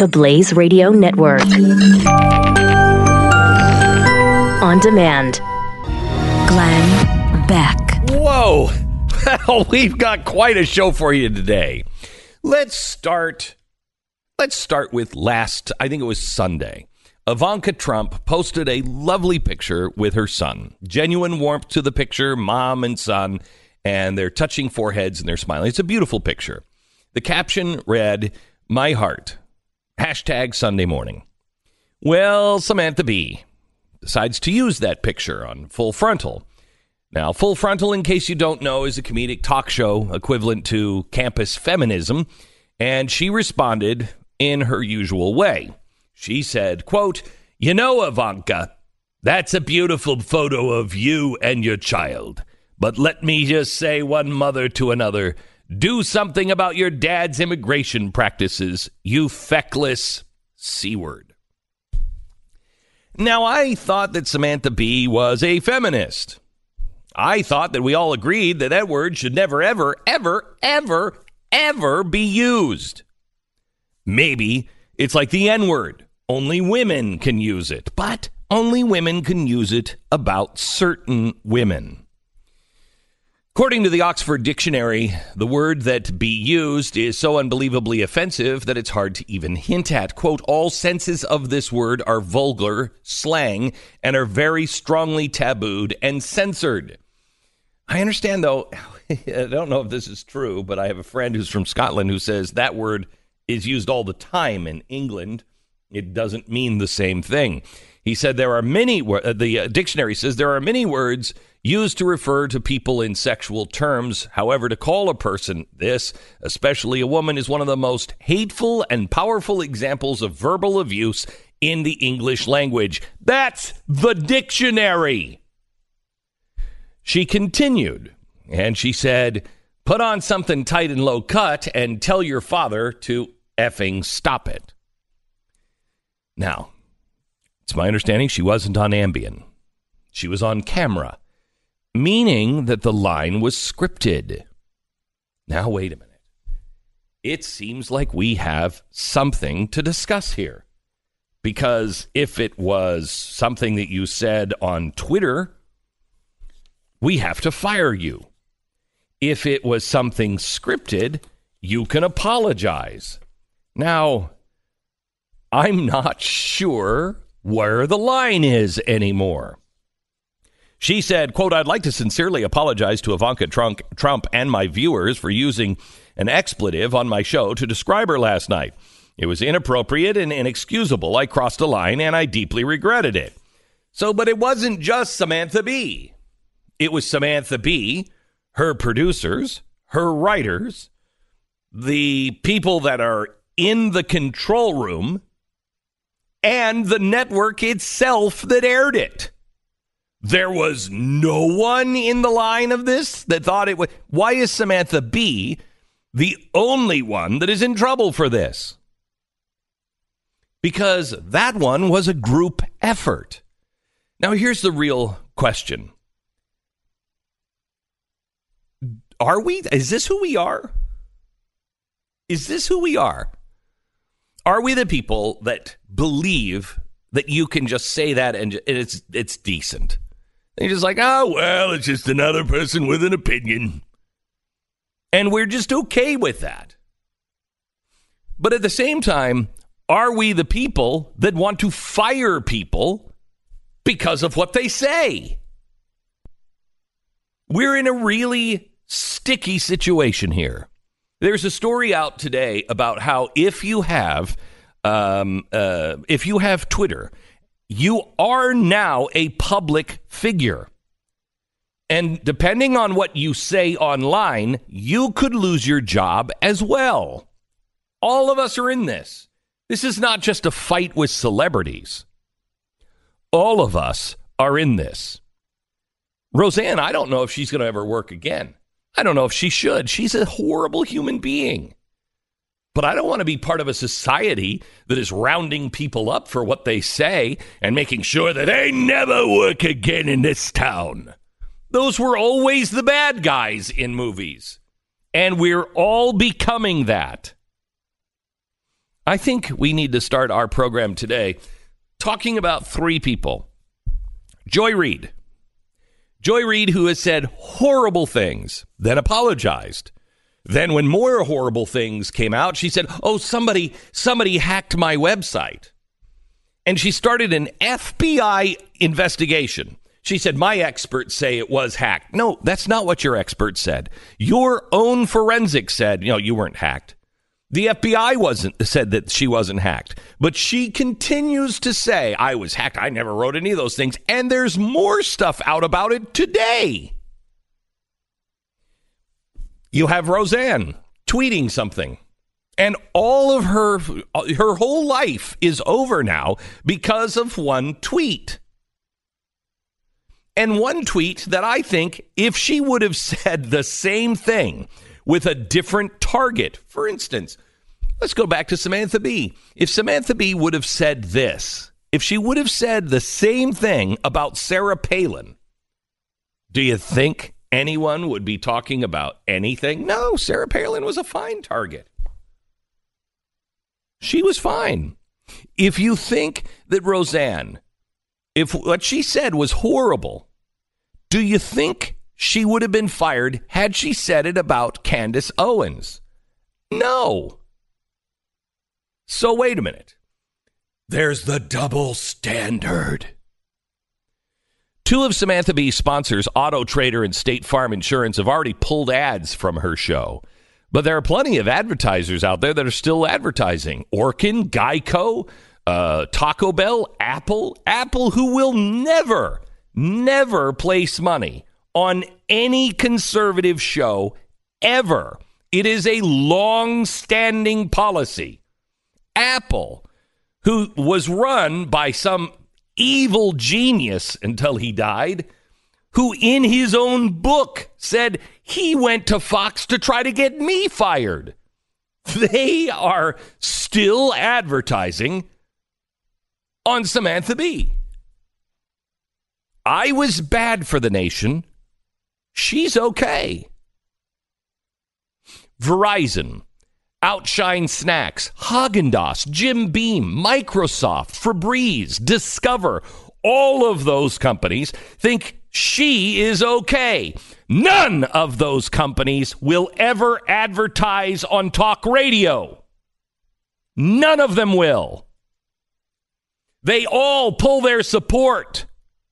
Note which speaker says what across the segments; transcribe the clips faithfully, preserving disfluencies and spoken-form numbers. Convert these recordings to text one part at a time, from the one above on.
Speaker 1: The Blaze Radio Network. On demand. Glenn Beck.
Speaker 2: Whoa. Well, we've got quite a show for you today. Let's start. Let's start with last, I think it was Sunday. Ivanka Trump posted a lovely picture with her son. Genuine warmth to the picture, mom and son, and they're touching foreheads and they're smiling. It's a beautiful picture. The caption read, "My heart, hashtag Sunday morning." Well, Samantha Bee decides to use that picture on Full Frontal. Now, Full Frontal, in case you don't know, is a comedic talk show equivalent to campus feminism, and she responded in her usual way. She said, quote, "You know, Ivanka, that's a beautiful photo of you and your child. But let me just say one mother to another, do something about your dad's immigration practices, you feckless C-word." Now, I thought that Samantha Bee was a feminist. I thought that we all agreed that that word should never, ever, ever, ever, ever be used. Maybe it's like the N-word. Only women can use it, but only women can use it about certain women. According to the Oxford Dictionary, the word that be used is so unbelievably offensive that it's hard to even hint at. Quote, "All senses of this word are vulgar, slang, and are very strongly tabooed and censored." I understand, though, I don't know if this is true, but I have a friend who's from Scotland who says that word is used all the time in England. It doesn't mean the same thing. He said there are many, the dictionary says there are many words used to refer to people in sexual terms. However, to call a person this, especially a woman, is one of the most hateful and powerful examples of verbal abuse in the English language. That's the dictionary. She continued, and she said, "Put on something tight and low cut and tell your father to effing stop it." Now, it's my understanding she wasn't on Ambien. She was on camera, meaning that the line was scripted. Now, wait a minute. It seems like we have something to discuss here. Because if it was something that you said on Twitter, we have to fire you. If it was something scripted, you can apologize. Now, I'm not sure where the line is anymore. She said, quote, "I'd like to sincerely apologize to Ivanka Trump, Trump and my viewers for using an expletive on my show to describe her last night. It was inappropriate and inexcusable. I crossed a line and I deeply regretted it." So, but it wasn't just Samantha Bee. It was Samantha Bee, her producers, her writers, the people that are in the control room, and the network itself that aired it. There was no one in the line of this that thought it was. Why is Samantha Bee the only one that is in trouble for this? Because that one was a group effort. Now, here's the real question. Are we? Is this who we are? Is this who we are? Are we the people that believe that you can just say that and it's it's decent? They're just like, oh, well, it's just another person with an opinion. And we're just okay with that. But at the same time, are we the people that want to fire people because of what they say? We're in a really sticky situation here. There's a story out today about how if you have um, uh, if you have Twitter, you are now a public figure. And depending on what you say online, you could lose your job as well. All of us are in this. This is not just a fight with celebrities. All of us are in this. Roseanne, I don't know if she's going to ever work again. I don't know if she should. She's a horrible human being. But I don't want to be part of a society that is rounding people up for what they say and making sure that they never work again in this town. Those were always the bad guys in movies. And we're all becoming that. I think we need to start our program today talking about three people. Joy Reid. Joy Reid, who has said horrible things, then apologized. Then when more horrible things came out, she said, oh, somebody, somebody hacked my website. And she started an F B I investigation. She said, my experts say it was hacked. No, that's not what your experts said. Your own forensics said, you know, you weren't hacked. The F B I wasn't said that she wasn't hacked. But she continues to say, I was hacked. I never wrote any of those things. And there's more stuff out about it today. You have Roseanne tweeting something. And all of her, her whole life is over now because of one tweet. And one tweet that I think if she would have said the same thing with a different target, for instance, let's go back to Samantha Bee. If Samantha Bee would have said this, if she would have said the same thing about Sarah Palin, do you think anyone would be talking about anything? No, Sarah Palin was a fine target. She was fine. If you think that Roseanne, if what she said was horrible, do you think she would have been fired had she said it about Candace Owens? No. So wait a minute. There's the double standard. Two of Samantha Bee's sponsors, Auto Trader and State Farm Insurance, have already pulled ads from her show. But there are plenty of advertisers out there that are still advertising. Orkin, Geico, uh, Taco Bell, Apple. Apple, who will never, never place money on any conservative show ever. It is a long-standing policy. Apple, who was run by some evil genius until he died, who in his own book said he went to Fox to try to get me fired. They are still advertising on Samantha Bee. I was bad for the nation. She's okay. Verizon, Outshine Snacks, Haagen-Dazs, Jim Beam, Microsoft, Febreze, Discover, all of those companies think she is okay. None of those companies will ever advertise on talk radio. None of them will. They all pull their support.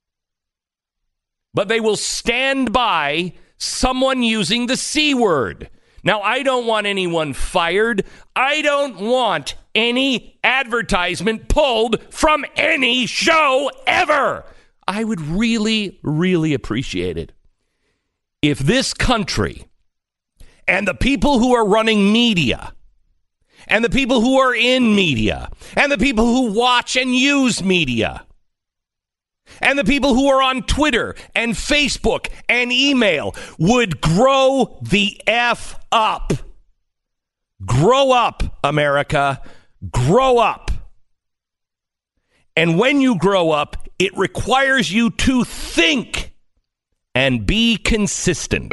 Speaker 2: But they will stand by someone using the C word. Now, I don't want anyone fired. I don't want any advertisement pulled from any show ever. I would really, really appreciate it if this country and the people who are running media and the people who are in media and the people who watch and use media and the people who are on Twitter and Facebook and email would grow the F up. Grow up, America. Grow up. And when you grow up, it requires you to think and be consistent.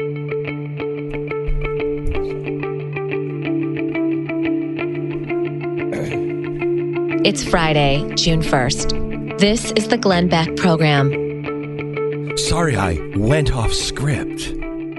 Speaker 1: It's Friday, June first. This is the Glenn Beck Program.
Speaker 2: Sorry, I went off script.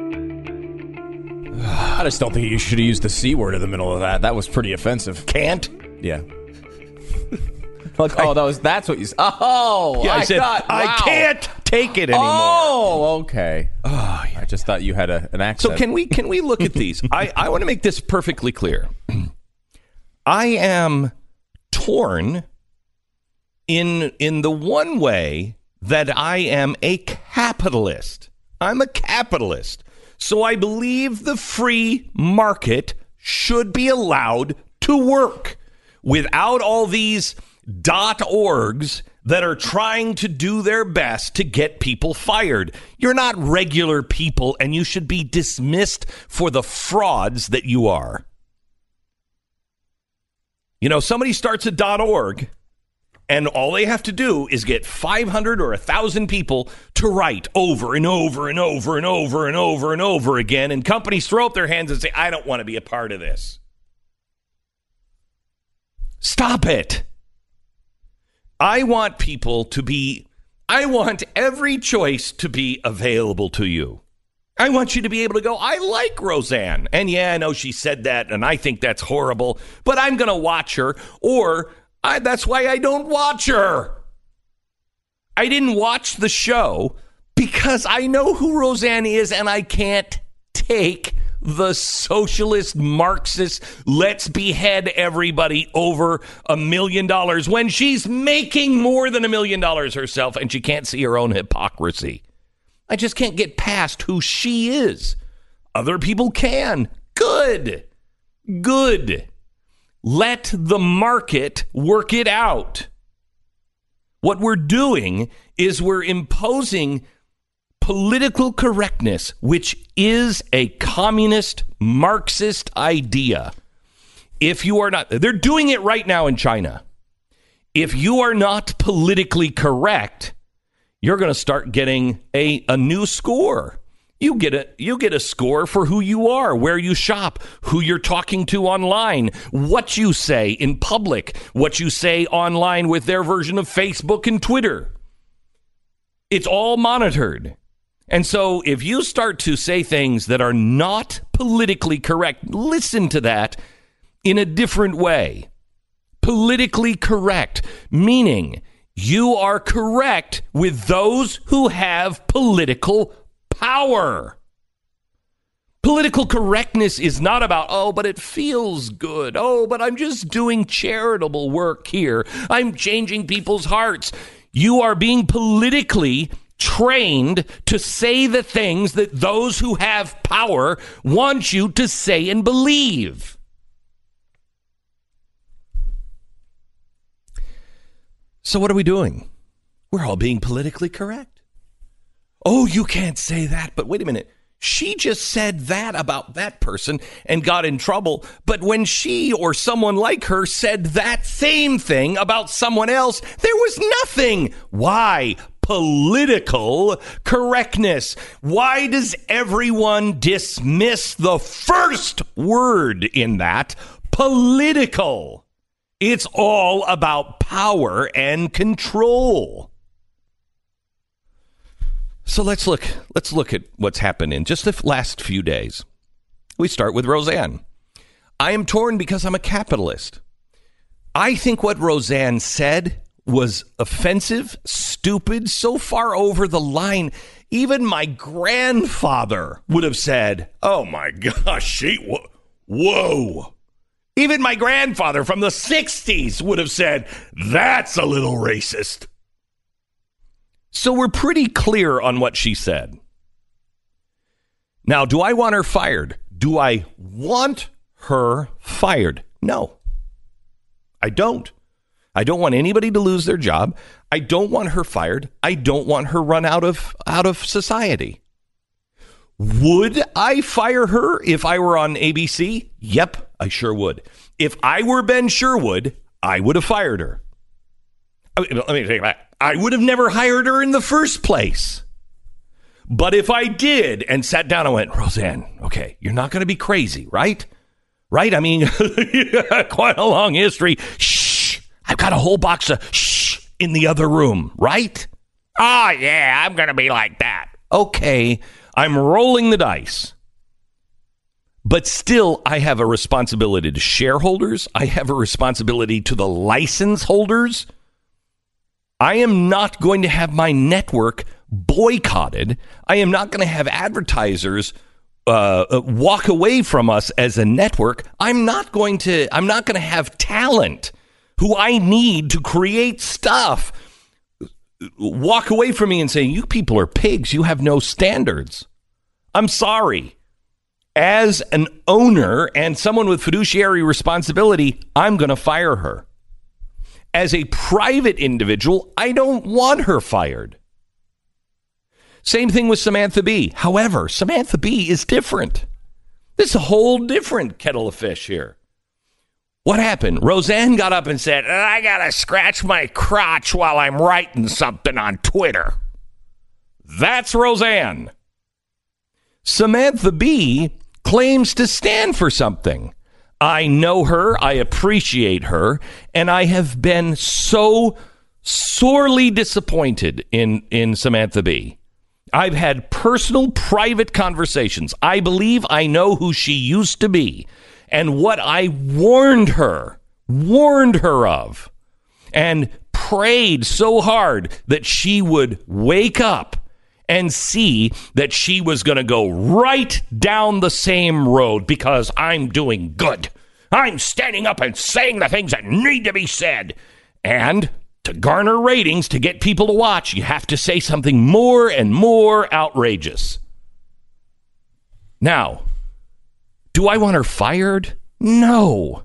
Speaker 3: I just don't think you should have used the C word in the middle of that. That was pretty offensive.
Speaker 2: Can't?
Speaker 3: Yeah. Like, oh, that was that's what you said. Oh,
Speaker 2: yeah, I, I said
Speaker 3: thought, wow.
Speaker 2: I can't take it anymore.
Speaker 3: Oh, okay.
Speaker 2: Oh, yeah.
Speaker 3: I just thought you had a, an accent.
Speaker 2: So can we can we look at these? I, I want to make this perfectly clear. I am torn in in the one way that I am a capitalist. I'm a capitalist. So I believe the free market should be allowed to work without all these dot orgs that are trying to do their best to get people fired. You're not regular people, and you should be dismissed for the frauds that you are. You know, somebody starts a .org, and all they have to do is get five hundred or one thousand people to write over and over and over and over and over and over again, and companies throw up their hands and say, I don't want to be a part of this. Stop it. I want people to be, I want every choice to be available to you. I want you to be able to go, I like Roseanne. And yeah, I know she said that, and I think that's horrible, but I'm going to watch her. Or I, that's why I don't watch her. I didn't watch the show because I know who Roseanne is, and I can't take the socialist Marxist, let's behead everybody over a million dollars when she's making more than a million dollars herself and she can't see her own hypocrisy. I just can't get past who she is. Other people can. Good. Good. Let the market work it out. What we're doing is we're imposing political correctness, which is a communist Marxist idea. If you are not, they're doing it right now in China. If you are not politically correct, you're going to start getting a, a new score. You get a you get a score for who you are, where you shop, who you're talking to online, what you say in public, what you say online with their version of Facebook and Twitter. It's all monitored. And so if you start to say things that are not politically correct, listen to that in a different way. Politically correct, meaning you are correct with those who have political power. Political correctness is not about, oh, but it feels good. Oh, but I'm just doing charitable work here. I'm changing people's hearts. You are being politically trained to say the things that those who have power want you to say and believe. So what are we doing? We're all being politically correct. Oh, you can't say that, but wait a minute. She just said that about that person and got in trouble. But when she or someone like her said that same thing about someone else, there was nothing. Why? Political correctness. Why does everyone dismiss the first word in that? Political. It's all about power and control. So let's look let's look at what's happened in just the last few days. We start with Roseanne. I am torn because I'm a capitalist. I think what Roseanne said was offensive, stupid, so far over the line. Even my grandfather would have said, oh my gosh, she, whoa. Even my grandfather from the sixties would have said, that's a little racist. So we're pretty clear on what she said. Now, do I want her fired? Do I want her fired? No, I don't. I don't want anybody to lose their job. I don't want her fired. I don't want her run out of out of society. Would I fire her if I were on A B C? Yep, I sure would. If I were Ben Sherwood, I would have fired her. I mean, let me take that. I would have never hired her in the first place. But if I did and sat down and went, Roseanne, okay, you're not going to be crazy, right? Right? I mean, quite a long history. Shh. I've got a whole box of shh in the other room, right? Oh, yeah, I'm going to be like that. Okay, I'm rolling the dice. But still, I have a responsibility to shareholders. I have a responsibility to the license holders. I am not going to have my network boycotted. I am not going to have advertisers uh, walk away from us as a network. I'm not going to, I'm not going to have talent who I need to create stuff walk away from me and say, you people are pigs. You have no standards. I'm sorry. As an owner and someone with fiduciary responsibility, I'm going to fire her. As a private individual, I don't want her fired. Same thing with Samantha Bee. However, Samantha Bee is different. This is a whole different kettle of fish here. What happened? Roseanne got up and said, I got to scratch my crotch while I'm writing something on Twitter. That's Roseanne. Samantha Bee claims to stand for something. I know her, I appreciate her, and I have been so sorely disappointed in, in Samantha Bee. I've had personal, private conversations. I believe I know who she used to be and what I warned her, warned her of, and prayed so hard that she would wake up and see that she was going to go right down the same road because I'm doing good. I'm standing up and saying the things that need to be said. And to garner ratings, to get people to watch, you have to say something more and more outrageous. Now, do I want her fired? No.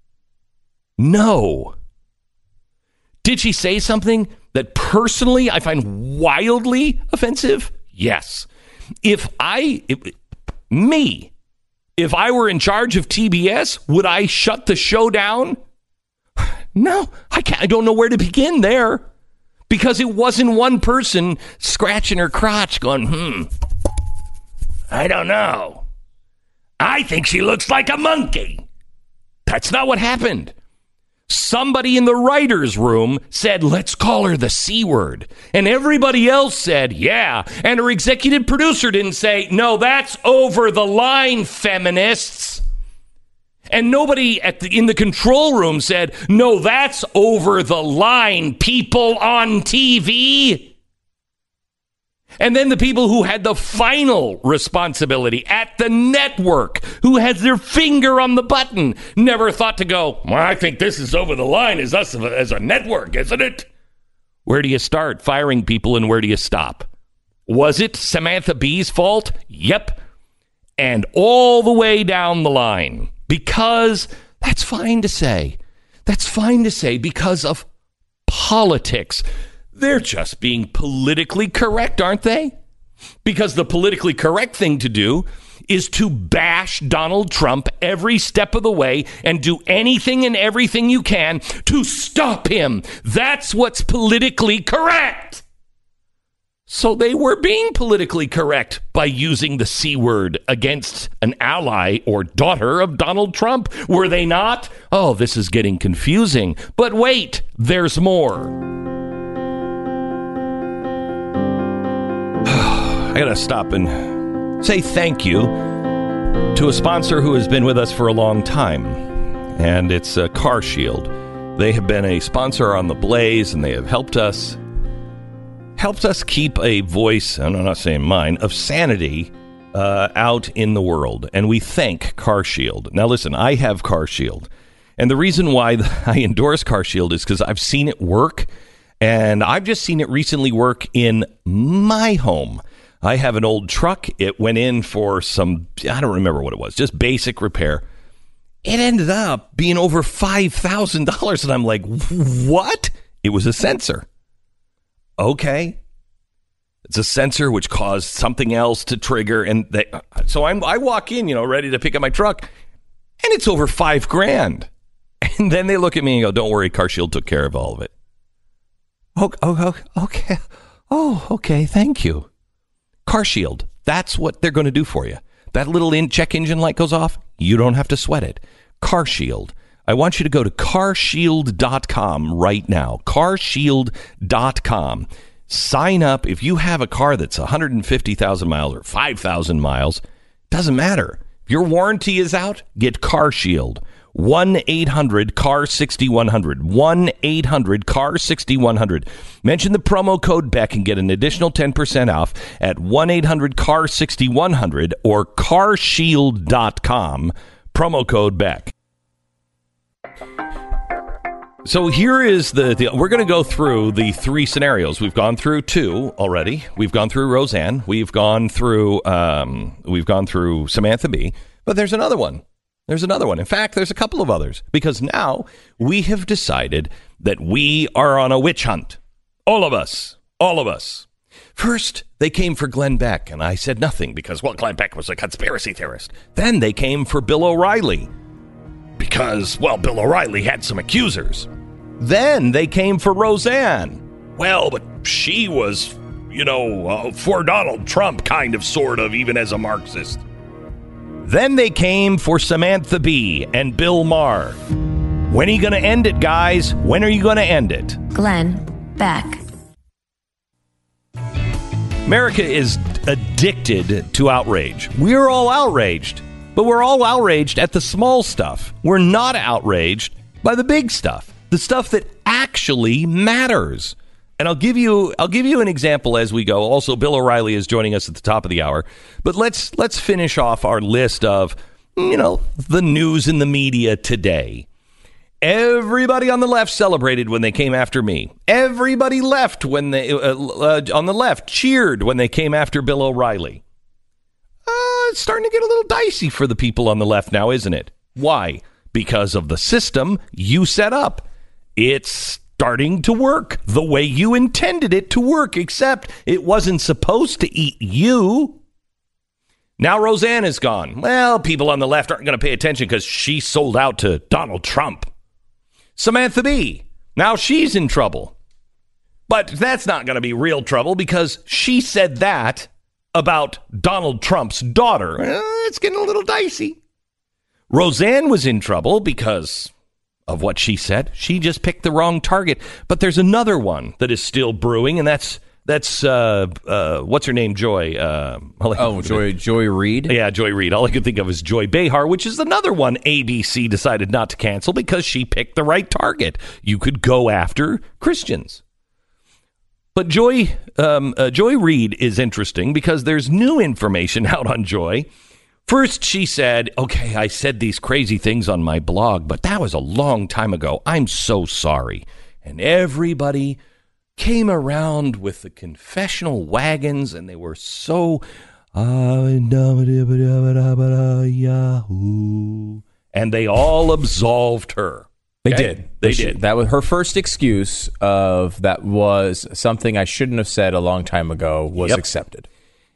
Speaker 2: No. Did she say something that personally I find wildly offensive? Yes. If I, if, me, if I were in charge of T B S, would I shut the show down? No, I can't. I don't know where to begin there because it wasn't one person scratching her crotch going, hmm, I don't know. I think she looks like a monkey. That's not what happened. Somebody in the writer's room said, let's call her the C word. And everybody else said, yeah. And her executive producer didn't say, no, that's over the line, feminists. And nobody at the, in the control room said, no, that's over the line, people on T V. And then the people who had the final responsibility at the network, who has their finger on the button, never thought to go, well, I think this is over the line as us as a network, isn't it? Where do you start firing people and where do you stop? Was it Samantha Bee's fault? Yep. And all the way down the line. Because that's fine to say. That's fine to say because of politics. They're just being politically correct, aren't they? Because the politically correct thing to do is to bash Donald Trump every step of the way and do anything and everything you can to stop him. That's what's politically correct. So they were being politically correct by using the C word against an ally or daughter of Donald Trump. Were they not? Oh, this is getting confusing. But wait, there's more. I got to stop and say thank you to a sponsor who has been with us for a long time, and it's uh, Car Shield. They have been a sponsor on The Blaze, and they have helped us helped us keep a voice, and I'm not saying mine, of sanity uh, out in the world, and we thank Car Shield. Now, listen, I have Car Shield, and the reason why I endorse Car Shield is because I've seen it work, and I've just seen it recently work in my home. I have an old truck. It went in for some, I don't remember what it was, just basic repair. It ended up being over five thousand dollars. And I'm like, what? It was a sensor. Okay. It's a sensor which caused something else to trigger. And they, so I'm, I walk in, you know, ready to pick up my truck. And it's over five grand. And then they look at me and go, don't worry, Car Shield took care of all of it. Oh, oh, okay. Oh, okay. Thank you. Car Shield, that's what they're going to do for you. That little in check engine light goes off, you don't have to sweat it. Car Shield. I want you to go to car shield dot com right now. car shield dot com. Sign up. If you have a car that's one hundred fifty thousand miles or five thousand miles, doesn't matter. If your warranty is out, get Car Shield. one eight hundred C A R six one zero zero. one eight hundred C A R six one zero zero. Mention the promo code Beck and get an additional ten percent off at one eight hundred C A R six one zero zero or car shield dot com. Promo code Beck. So here is the, the we're going to go through the three scenarios. We've gone through two already. We've gone through Roseanne. We've gone through um, we've gone through Samantha Bee. But there's another one. There's another one. In fact, there's a couple of others, because now we have decided that we are on a witch hunt. All of us. All of us. First, they came for Glenn Beck, and I said nothing because, well, Glenn Beck was a conspiracy theorist. Then they came for Bill O'Reilly because, well, Bill O'Reilly had some accusers. Then they came for Roseanne. Well, but she was, you know, uh, for Donald Trump, kind of, sort of, even as a Marxist. Then they came for Samantha Bee and Bill Maher. When are you going to end it, guys? When are you going to end it?
Speaker 1: Glenn Beck.
Speaker 2: America is addicted to outrage. We're all outraged, but we're all outraged at the small stuff. We're not outraged by the big stuff, the stuff that actually matters. And I'll give you I'll give you an example as we go. Also, Bill O'Reilly is joining us at the top of the hour. But let's let's finish off our list of, you know, the news in the media today. Everybody on the left celebrated when they came after me. Everybody left when they uh, uh, on the left cheered when they came after Bill O'Reilly. Uh, it's starting to get a little dicey for the people on the left now, isn't it? Why? Because of the system you set up. It's starting to work the way you intended it to work, except it wasn't supposed to eat you. Now Roseanne is gone. Well, people on the left aren't going to pay attention because she sold out to Donald Trump. Samantha Bee, now she's in trouble. But that's not going to be real trouble because she said that about Donald Trump's daughter. Uh, it's getting a little dicey. Roseanne was in trouble because of what she said. She just picked the wrong target. But there's another one that is still brewing, and that's that's uh, uh, what's her name? Joy. Uh,
Speaker 3: oh, Joy Joy Reid.
Speaker 2: Yeah, Joy Reid. All I could think of is Joy Behar, which is another one A B C decided not to cancel because she picked the right target. You could go after Christians. But Joy um, uh, Joy Reid is interesting because there's new information out on Joy. First, she said, okay, I said these crazy things on my blog, but that was a long time ago. I'm so sorry. And everybody came around with the confessional wagons, and they were so, and they all absolved her.
Speaker 3: They
Speaker 2: Okay?
Speaker 3: did.
Speaker 2: They
Speaker 3: She-
Speaker 2: did.
Speaker 3: That was her first excuse of that was something I shouldn't have said a long time ago was
Speaker 2: Yep.
Speaker 3: accepted.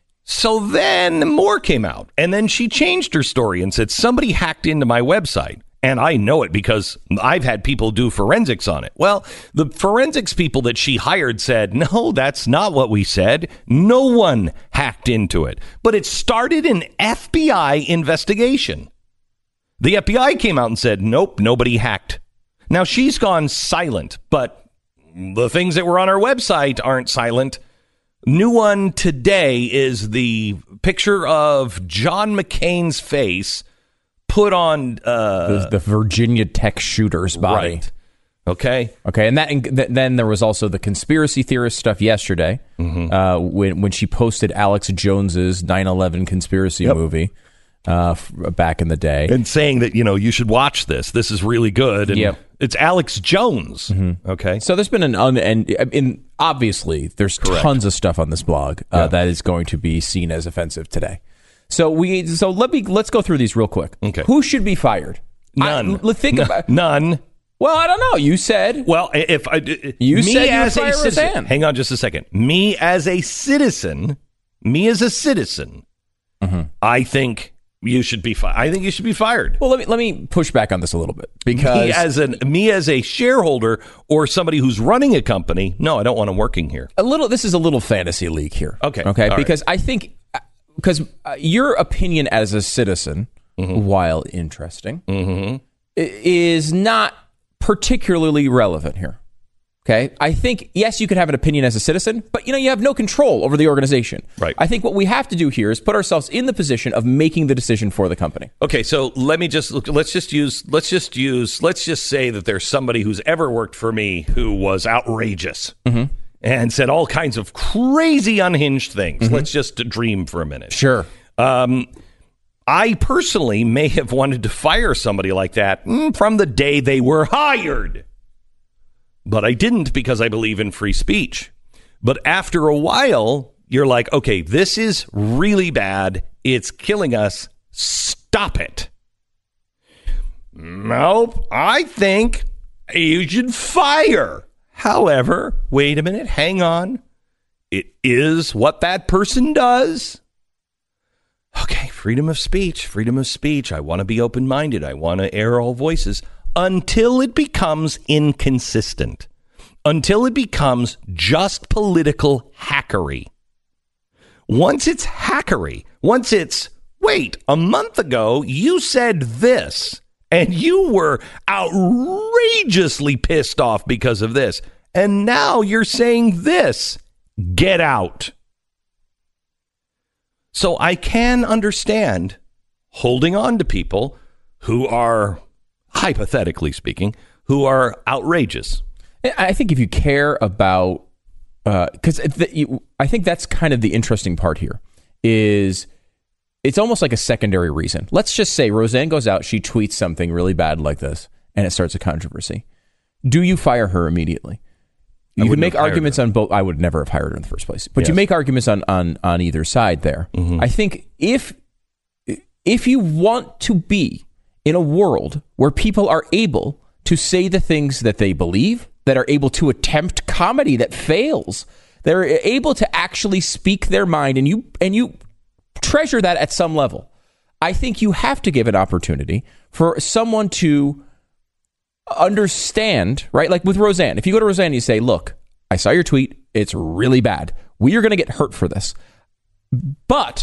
Speaker 2: So then more came out, and then she changed her story and said, somebody hacked into my website. And I know it because I've had people do forensics on it. Well, the forensics people that she hired said, no, that's not what we said. No one hacked into it. But it started an F B I investigation. The F B I came out and said, nope, nobody hacked. Now, she's gone silent, but the things that were on her website aren't silent. New one today is the picture of John McCain's face put on uh,
Speaker 3: The, the Virginia Tech shooter's body.
Speaker 2: Right. Okay.
Speaker 3: Okay, and that and th- then there was also the conspiracy theorist stuff yesterday
Speaker 2: Mm-hmm.
Speaker 3: uh, when when she posted Alex Jones's nine eleven conspiracy
Speaker 2: Yep.
Speaker 3: movie uh, f- back in the day.
Speaker 2: And saying that, you know, you should watch this. This is really good. And
Speaker 3: Yep.
Speaker 2: it's Alex Jones. Okay.
Speaker 3: So there's been an un and I mean, obviously there's
Speaker 2: Correct.
Speaker 3: tons of stuff on this blog uh,
Speaker 2: Yeah.
Speaker 3: that is going to be seen as offensive today. So we so let me let's go through these real quick.
Speaker 2: Okay.
Speaker 3: Who should be fired?
Speaker 2: None.
Speaker 3: I, let's think
Speaker 2: N-
Speaker 3: about.
Speaker 2: None.
Speaker 3: Well, I don't know. You said
Speaker 2: Well, if I
Speaker 3: You
Speaker 2: me
Speaker 3: said you would
Speaker 2: as a
Speaker 3: fire
Speaker 2: citizen,
Speaker 3: Roseanne.
Speaker 2: hang on just a second. Me as a citizen, me as a citizen,
Speaker 3: Mm-hmm.
Speaker 2: I think you should be. Fi- I think you should be fired.
Speaker 3: Well, let me let me push back on this a little bit because
Speaker 2: Me as an me as a shareholder or somebody who's running a company, no, I don't want him working here.
Speaker 3: a little this is a little fantasy league here.
Speaker 2: Okay.
Speaker 3: Okay.
Speaker 2: All
Speaker 3: Because I think because uh, your opinion as a citizen,
Speaker 2: Mm-hmm.
Speaker 3: while interesting, i- is not particularly relevant here. Okay. I think, yes, you can have an opinion as a citizen, but you know, you have no control over the organization.
Speaker 2: Right.
Speaker 3: I think what we have to do here is put ourselves in the position of making the decision for the company.
Speaker 2: Okay, so let me just look. Let's just use. Let's just use. Let's just say that there's somebody who's ever worked for me who was outrageous and said all kinds of crazy, unhinged things. Let's just dream for a minute.
Speaker 3: Sure.
Speaker 2: Um, I personally may have wanted to fire somebody like that mm, from the day they were hired. But I didn't because I believe in free speech. But after a while, you're like, okay, this is really bad. It's killing us. Stop it. Nope. I think you should fire. However, wait a minute. Hang on. It is what that person does. Okay, freedom of speech, freedom of speech. I want to be open-minded. I want to air all voices until it becomes inconsistent, until it becomes just political hackery. Once it's hackery, once it's wait, a month ago you said this, and you were outrageously pissed off because of this, and now you're saying this. Get out. So I can understand holding on to people who are, hypothetically speaking, who are outrageous.
Speaker 3: I think if you care about, because uh, I think that's kind of the interesting part here, is it's almost like a secondary reason. Let's just say Roseanne goes out, she tweets something really bad like this, and it starts a controversy. Do you fire her immediately? You can make arguments on both. I would never have hired her in the first place. But yes. You make arguments on, on, on either side there. Mm-hmm. I think if if you want to be in a world where people are able to say the things that they believe, that are able to attempt comedy that fails, they're able to actually speak their mind, and you and you treasure that at some level, I think you have to give an opportunity for someone to understand, right? Like with Roseanne, if you go to Roseanne and you say, look, I saw your tweet, it's really bad, we are going to get hurt for this, but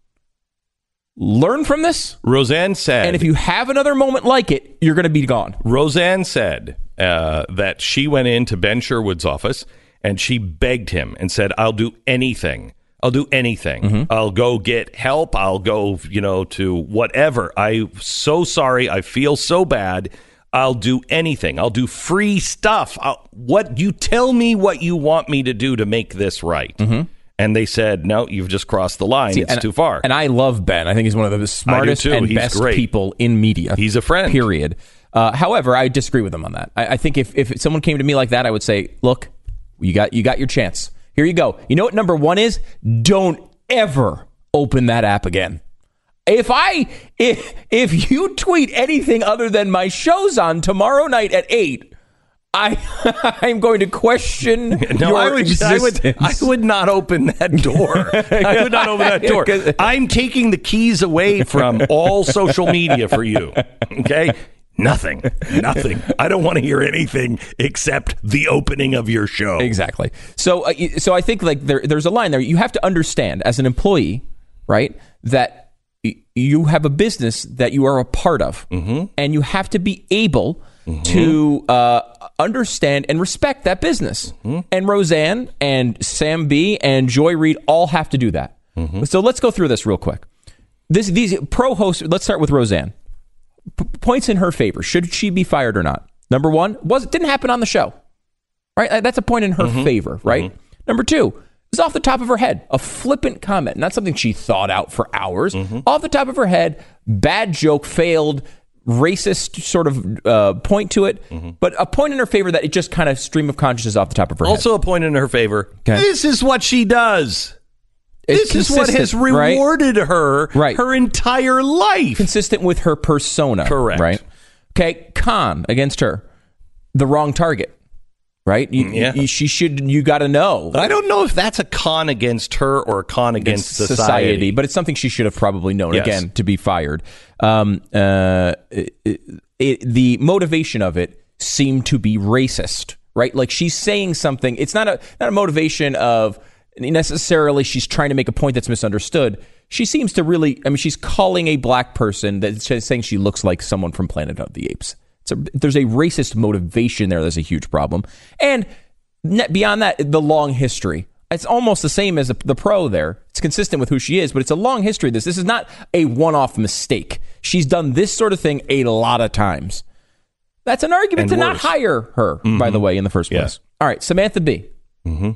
Speaker 3: learn from this.
Speaker 2: Roseanne said,
Speaker 3: and if you have another moment like it, you're going to be gone.
Speaker 2: Roseanne said uh, that she went into Ben Sherwood's office and she begged him and said, I'll do anything. I'll do anything. Mm-hmm. I'll go get help. I'll go, you know, to whatever. I'm so sorry. I feel so bad. I'll do anything. I'll do free stuff. I'll, what you tell me what you want me to do to make this right. Mm-hmm. And they said, no, you've just crossed the line. See, it's
Speaker 3: and,
Speaker 2: too far.
Speaker 3: And I love Ben. I think he's one of the smartest and
Speaker 2: he's
Speaker 3: best
Speaker 2: great.
Speaker 3: people in media.
Speaker 2: He's a friend.
Speaker 3: Period. Uh, however, I disagree with him on that. I, I think if, if someone came to me like that, I would say, look, you got you got your chance. Here you go. You know what number one is? Don't ever open that app again. If I if if you tweet anything other than my show's on tomorrow night at eight, I I'm going to question
Speaker 2: no,
Speaker 3: your
Speaker 2: I would,
Speaker 3: existence.
Speaker 2: I would I would not open that door. I would not open that door. I'm taking the keys away from all social media for you. Okay? Nothing. Nothing. I don't want to hear anything except the opening of your show.
Speaker 3: Exactly. So uh, so I think like there there's a line there. You have to understand as an employee, right, that you have a business that you are a part of, mm-hmm. and you have to be able mm-hmm. to uh, understand and respect that business. Mm-hmm. And Roseanne and Sam B and Joy Reid all have to do that. Mm-hmm. So let's go through this real quick. This these pro hosts. Let's start with Roseanne. P- points in her favor. Should she be fired or not? Number one, was it didn't happen on the show, right? That's a point in her mm-hmm. favor, right? Mm-hmm. Number two. It was off the top of her head, a flippant comment, not something she thought out for hours. Mm-hmm. Off the top of her head, bad joke, failed, racist sort of uh, point to it, mm-hmm. but a point in her favor that it just kind of stream of consciousness off the top of her
Speaker 2: also
Speaker 3: head.
Speaker 2: Also a point in her favor. Okay. This is what she does.
Speaker 3: It's
Speaker 2: this is what has rewarded
Speaker 3: right?
Speaker 2: her
Speaker 3: right.
Speaker 2: her entire life.
Speaker 3: Consistent with her persona.
Speaker 2: Correct.
Speaker 3: Right? Okay, con against her. The wrong target. Right? You,
Speaker 2: yeah.
Speaker 3: you, she should, you got to know.
Speaker 2: I don't know if that's a con against her or a con against, against society. society.
Speaker 3: But it's something she should have probably known,
Speaker 2: yes.
Speaker 3: again, to be fired. Um, uh, it, it, the motivation of it seemed to be racist, right? Like she's saying something. It's not a not a motivation of necessarily she's trying to make a point that's misunderstood. She seems to really, I mean, she's calling a black person that's saying she looks like someone from Planet of the Apes. A, there's a racist motivation there. That's a huge problem. And beyond that, the long history. It's almost the same as the, the pro there. It's consistent with who she is, but it's a long history of this. This is not a one-off mistake. She's done this sort of thing a lot of times. That's an argument and to worse. Not hire her, mm-hmm. by the way, in the first place. Yeah. All right, Samantha Bee. Mm-hmm.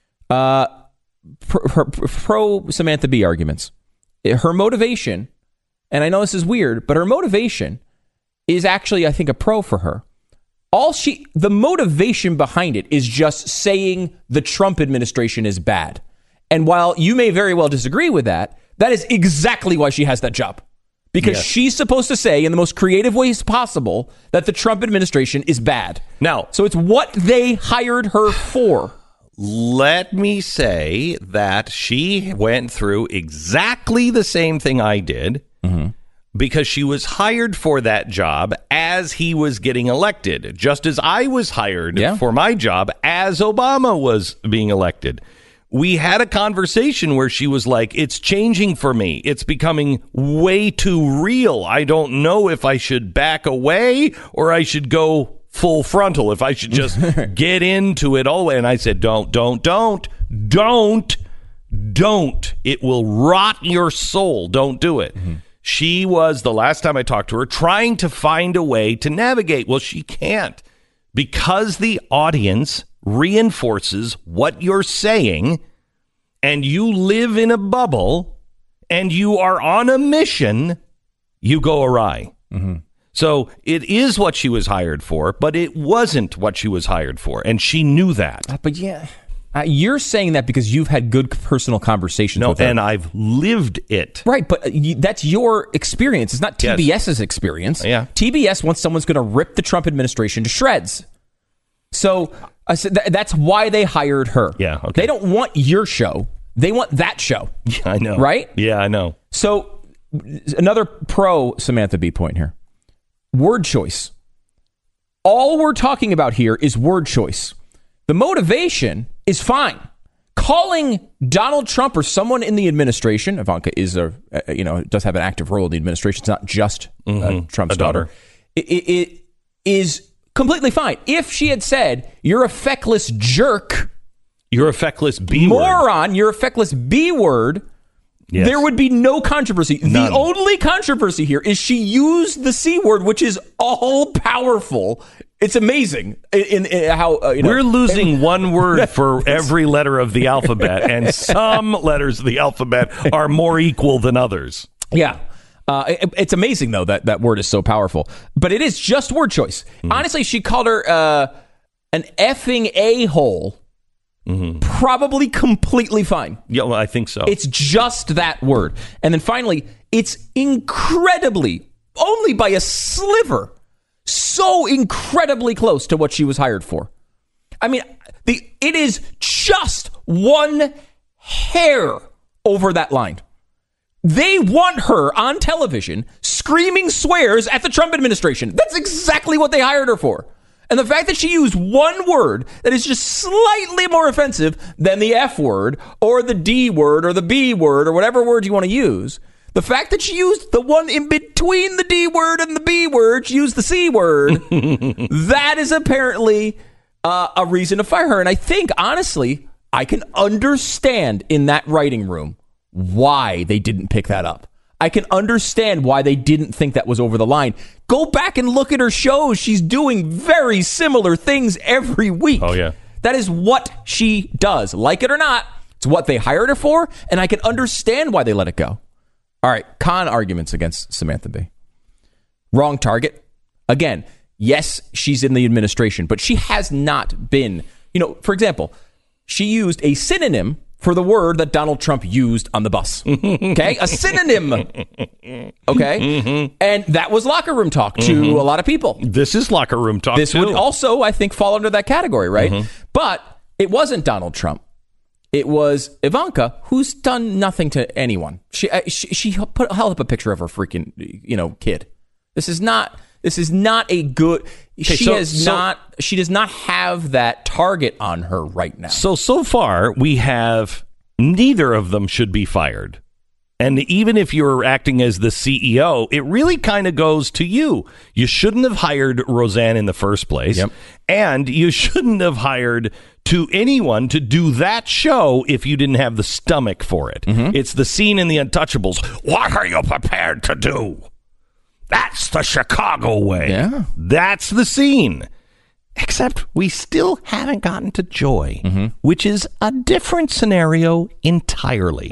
Speaker 3: Uh, pro, her pro Samantha Bee arguments. Her motivation, and I know this is weird, but her motivation is actually, I think, a pro for her. All she, the motivation behind it is just saying the Trump administration is bad. And while you may very well disagree with that, that is exactly why she has that job. Because yes. she's supposed to say in the most creative ways possible that the Trump administration is bad.
Speaker 2: Now,
Speaker 3: so it's what they hired her for.
Speaker 2: Let me say that she went through exactly the same thing I did. Mm-hmm. Because she was hired for that job as he was getting elected, just as I was hired yeah. for my job as Obama was being elected. we had a conversation where she was like, it's changing for me. It's becoming way too real. I don't know if I should back away or I should go full frontal, if I should just get into it all the way. And I said, don't, don't, don't, don't, don't. It will rot your soul. Don't do it. Mm-hmm. She was, the last time I talked to her, trying to find a way to navigate. Well, she can't, because the audience reinforces what you're saying, and you live in a bubble, and you are on a mission, you go awry. Mm-hmm. So it is what she was hired for, but it wasn't what she was hired for, and she knew that.
Speaker 3: Uh, but yeah, uh, you're saying that because you've had good personal conversations
Speaker 2: no,
Speaker 3: with her.
Speaker 2: And I've lived it.
Speaker 3: Right, but uh, you, that's your experience. It's not T B S's yes. experience.
Speaker 2: Yeah.
Speaker 3: T B S wants someone's going to rip the Trump administration to shreds. So I said th- that's why they hired her.
Speaker 2: Yeah, okay.
Speaker 3: They don't want your show. They want that show.
Speaker 2: Yeah, I know.
Speaker 3: Right?
Speaker 2: Yeah, I know.
Speaker 3: So another pro Samantha Bee point here. Word choice. All we're talking about here is word choice. The motivation is fine. Calling Donald Trump or someone in the administration, Ivanka is a, you know, does have an active role in the administration. It's not just mm-hmm. uh, Trump's
Speaker 2: a daughter.
Speaker 3: daughter. It, it, it is completely fine. If she had said, you're a feckless jerk.
Speaker 2: You're a feckless B word.
Speaker 3: Moron, you're a feckless B word. Yes. There would be no controversy.
Speaker 2: None.
Speaker 3: The only controversy here is she used the C word, which is all powerful. It's amazing in, in, in how uh, you know.
Speaker 2: We're losing and, one word for every letter of the alphabet, and some letters of the alphabet are more equal than others.
Speaker 3: Yeah. Uh, it, it's amazing, though, that that word is so powerful. But it is just word choice. Mm-hmm. Honestly, she called her uh, an effing a-hole. Mm-hmm. Probably completely fine.
Speaker 2: Yeah, well, I think so.
Speaker 3: It's just that word. And then finally, it's incredibly, only by a sliver, so incredibly close to what she was hired for. I mean, the it is just one hair over that line. They want her on television screaming swears at the Trump administration. That's exactly what they hired her for. And the fact that she used one word that is just slightly more offensive than the F word or the D word or the B word or whatever word you want to use, the fact that she used the one in between the D word and the B word, she used the C word, that is apparently uh, a reason to fire her. And I think, honestly, I can understand in that writing room why they didn't pick that up. I can understand why they didn't think that was over the line. Go back and look at her shows. She's doing very similar things every week.
Speaker 2: Oh, yeah.
Speaker 3: That is what she does. Like it or not, it's what they hired her for, and I can understand why they let it go. All right, con arguments against Samantha Bee. Wrong target. Again, yes, she's in the administration, but she has not been, you know, for example, she used a synonym for the word that Donald Trump used on the bus. Okay? A synonym. Okay? Mm-hmm. And that was locker room talk to mm-hmm. a lot of people.
Speaker 2: This is locker room talk,
Speaker 3: This
Speaker 2: too.
Speaker 3: would also, I think, fall under that category, right? Mm-hmm. But it wasn't Donald Trump. It was Ivanka, who's done nothing to anyone. She she, she put, held up a picture of her freaking, you know, kid. This is not... This is not a good. Okay, she
Speaker 2: so,
Speaker 3: has
Speaker 2: so,
Speaker 3: not. She does not have that target on her right now.
Speaker 2: So so far, we have neither of them should be fired. And even if you're acting as the C E O, it really kind of goes to you. You shouldn't have hired Roseanne in the first place.
Speaker 3: Yep.
Speaker 2: And you shouldn't have hired to anyone to do that show if you didn't have the stomach for it. Mm-hmm. It's the scene in The Untouchables. What are you prepared to do? That's the Chicago way.
Speaker 3: Yeah.
Speaker 2: That's the scene. Except we still haven't gotten to Joy, mm-hmm. which is a different scenario entirely.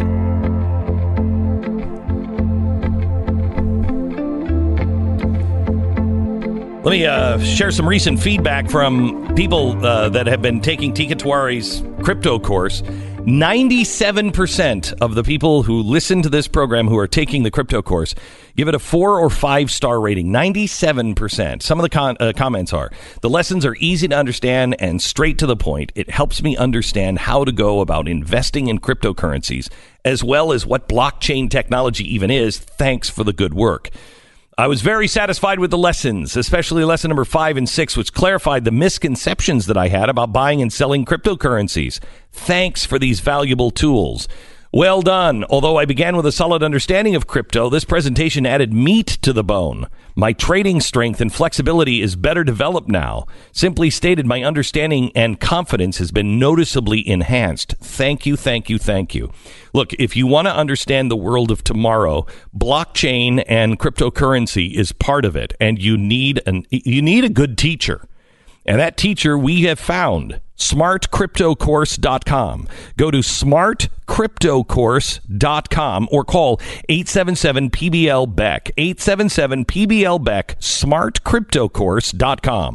Speaker 2: Let me uh, share some recent feedback from people uh, that have been taking Tika Tiwari's crypto course. ninety-seven percent of the people who listen to this program who are taking the crypto course give it a four or five star rating. ninety-seven percent. Some of the con- uh, comments are, the lessons are easy to understand and straight to the point. It helps me understand how to go about investing in cryptocurrencies, as well as what blockchain technology even is. Thanks for the good work. I was very satisfied with the lessons, especially lesson number five and six, which clarified the misconceptions that I had about buying and selling cryptocurrencies. Thanks for these valuable tools. Well done. Although I began with a solid understanding of crypto, this presentation added meat to the bone. My trading strength and flexibility is better developed now. Simply stated, my understanding and confidence has been noticeably enhanced. Thank you, thank you, thank you. Look, if you want to understand the world of tomorrow, blockchain and cryptocurrency is part of it, and you need an you need a good teacher. And that teacher we have found, smart crypto course dot com. Go to smart crypto course dot com or call eight seven seven P B L B E C, eight seven seven P B L B E C, smart crypto course dot com.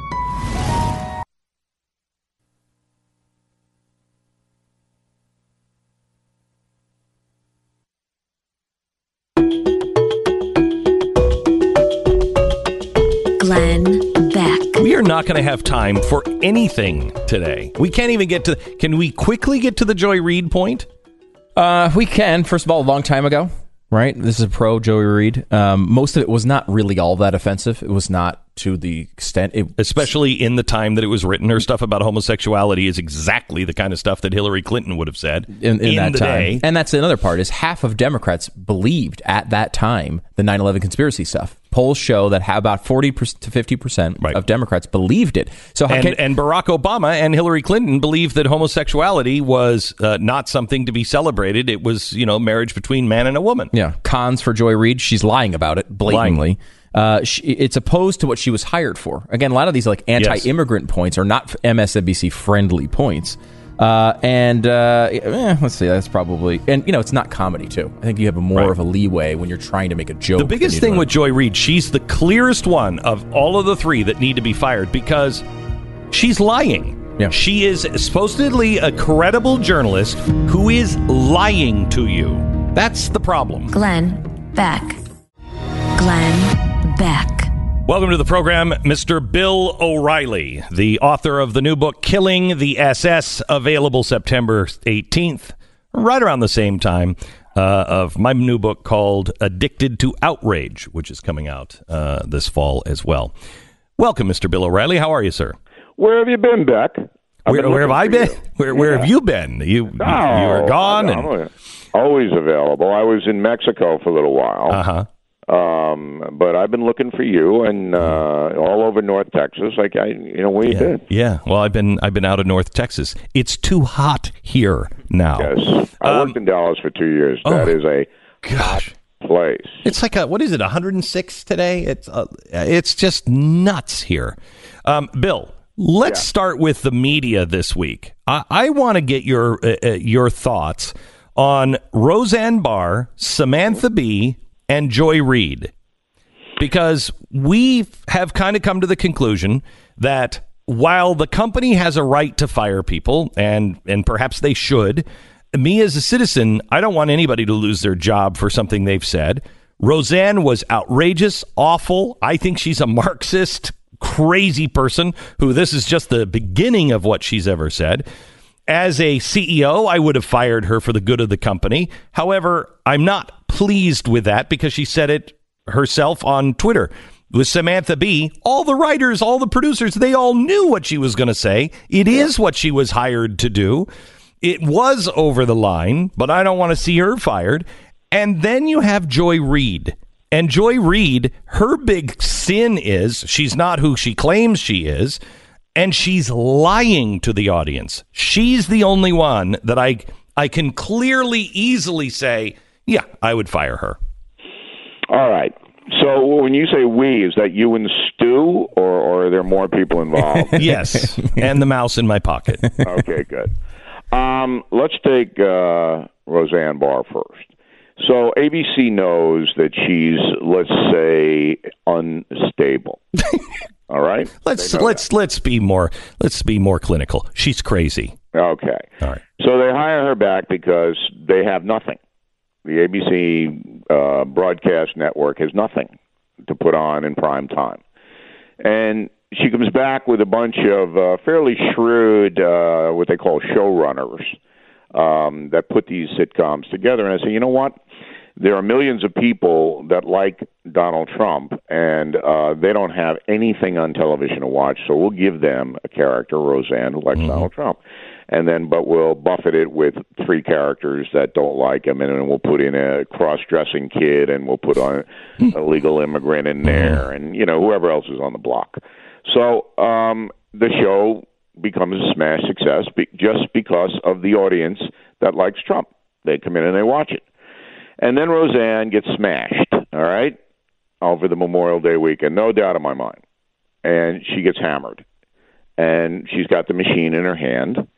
Speaker 1: Glenn Beck.
Speaker 2: We are not going to have time for anything today. We can't even get to... Can we quickly get to the Joy Reid point?
Speaker 3: Uh, we can. First of all, a long time ago, right? This is a pro Joy Reid. Um, most of it was not really all that offensive. It was not to the extent... It,
Speaker 2: Especially in the time that it was written. Her stuff about homosexuality is exactly the kind of stuff that Hillary Clinton would have said
Speaker 3: in, in,
Speaker 2: in
Speaker 3: that
Speaker 2: the
Speaker 3: time.
Speaker 2: day.
Speaker 3: And that's another part, is half of Democrats believed at that time the nine eleven conspiracy stuff. Polls show that about forty to fifty percent
Speaker 2: right.
Speaker 3: of Democrats believed it. So how
Speaker 2: and,
Speaker 3: can,
Speaker 2: and Barack Obama and Hillary Clinton believed that homosexuality was uh, not something to be celebrated. It was, you know, marriage between man and a woman.
Speaker 3: Yeah. Cons for Joy Reid. She's lying about it blatantly. Uh, she, it's opposed to what she was hired for. Again, a lot of these like anti-immigrant yes. points are not M S N B C friendly points. Uh, and uh, eh, let's see, that's probably, and you know, it's not comedy too. I think you have a more right. of a leeway when you're trying to make a joke.
Speaker 2: The biggest thing with Joy Reid, she's the clearest one of all of the three that need to be fired because she's lying.
Speaker 3: Yeah.
Speaker 2: She is supposedly a credible journalist who is lying to you. That's the problem.
Speaker 1: Glenn Beck. Glenn Beck.
Speaker 2: Welcome to the program, Mister Bill O'Reilly, the author of the new book, Killing the S S, available September eighteenth, right around the same time uh, of my new book called Addicted to Outrage, which is coming out uh, this fall as well. Welcome, Mister Bill O'Reilly. How are you, sir?
Speaker 4: Where have you been, Beck?
Speaker 2: Where,
Speaker 4: been
Speaker 2: where have I been?
Speaker 4: You.
Speaker 2: Where, where
Speaker 4: yeah.
Speaker 2: have you been? You,
Speaker 4: oh,
Speaker 2: you, you were gone.
Speaker 4: And... Always available. I was in Mexico for a little while.
Speaker 2: Uh-huh.
Speaker 4: Um, but I've been looking for you and uh, all over North Texas. Like I, you know, where you
Speaker 2: yeah.
Speaker 4: been?
Speaker 2: Yeah. Well, I've been I've been out of North Texas. It's too hot here now.
Speaker 4: Yes, I
Speaker 2: um,
Speaker 4: worked in Dallas for two years.
Speaker 2: Oh,
Speaker 4: that is a
Speaker 2: gosh
Speaker 4: hot place.
Speaker 2: It's like a, what is it? one hundred six today. It's uh, it's just nuts here. Um, Bill, let's
Speaker 4: yeah.
Speaker 2: start with the media this week. I, I want to get your uh, uh, your thoughts on Roseanne Barr, Samantha Bee, and Joy Reid, because we have kind of come to the conclusion that while the company has a right to fire people, and and perhaps they should, me as a citizen, I don't want anybody to lose their job for something they've said. Roseanne was outrageous, awful. I think she's a Marxist, crazy person who this is just the beginning of what she's ever said. As a C E O, I would have fired her for the good of the company. However, I'm not pleased with that because she said it herself on Twitter. With Samantha Bee, all the writers, all the producers, they all knew what she was going to say. It is what she was hired to do. It was over the line, but I don't want to see her fired. And then you have Joy Reid. And Joy Reid, her big sin is she's not who she claims she is. And she's lying to the audience. She's the only one that I I can clearly, easily say, yeah, I would fire her.
Speaker 4: All right. So when you say we, is that you and Stu, or, or are there more people involved?
Speaker 2: Yes, and the mouse in my pocket.
Speaker 4: Okay, good. Um, let's take uh, Roseanne Barr first. So A B C knows that she's, let's say, unstable. All right.
Speaker 2: Let's let's that. let's be more let's be more clinical. She's crazy.
Speaker 4: Okay.
Speaker 2: All right.
Speaker 4: So they hire her back because they have nothing. The A B C uh, broadcast network has nothing to put on in prime time, and she comes back with a bunch of uh, fairly shrewd, uh, what they call showrunners, um, that put these sitcoms together. And I say, you know what? there are millions of people that like Donald Trump, and uh, they don't have anything on television to watch, so we'll give them a character, Roseanne, who likes mm-hmm. Donald Trump. And then, but we'll buffet it with three characters that don't like him, and then we'll put in a cross-dressing kid, and we'll put on a legal immigrant in there, and, you know, whoever else is on the block. So um, the show becomes a smash success be- just because of the audience that likes Trump. They come in and they watch it. And then Roseanne gets smashed, all right, over the Memorial Day weekend, no doubt in my mind. And she gets hammered. And she's got the machine in her hand,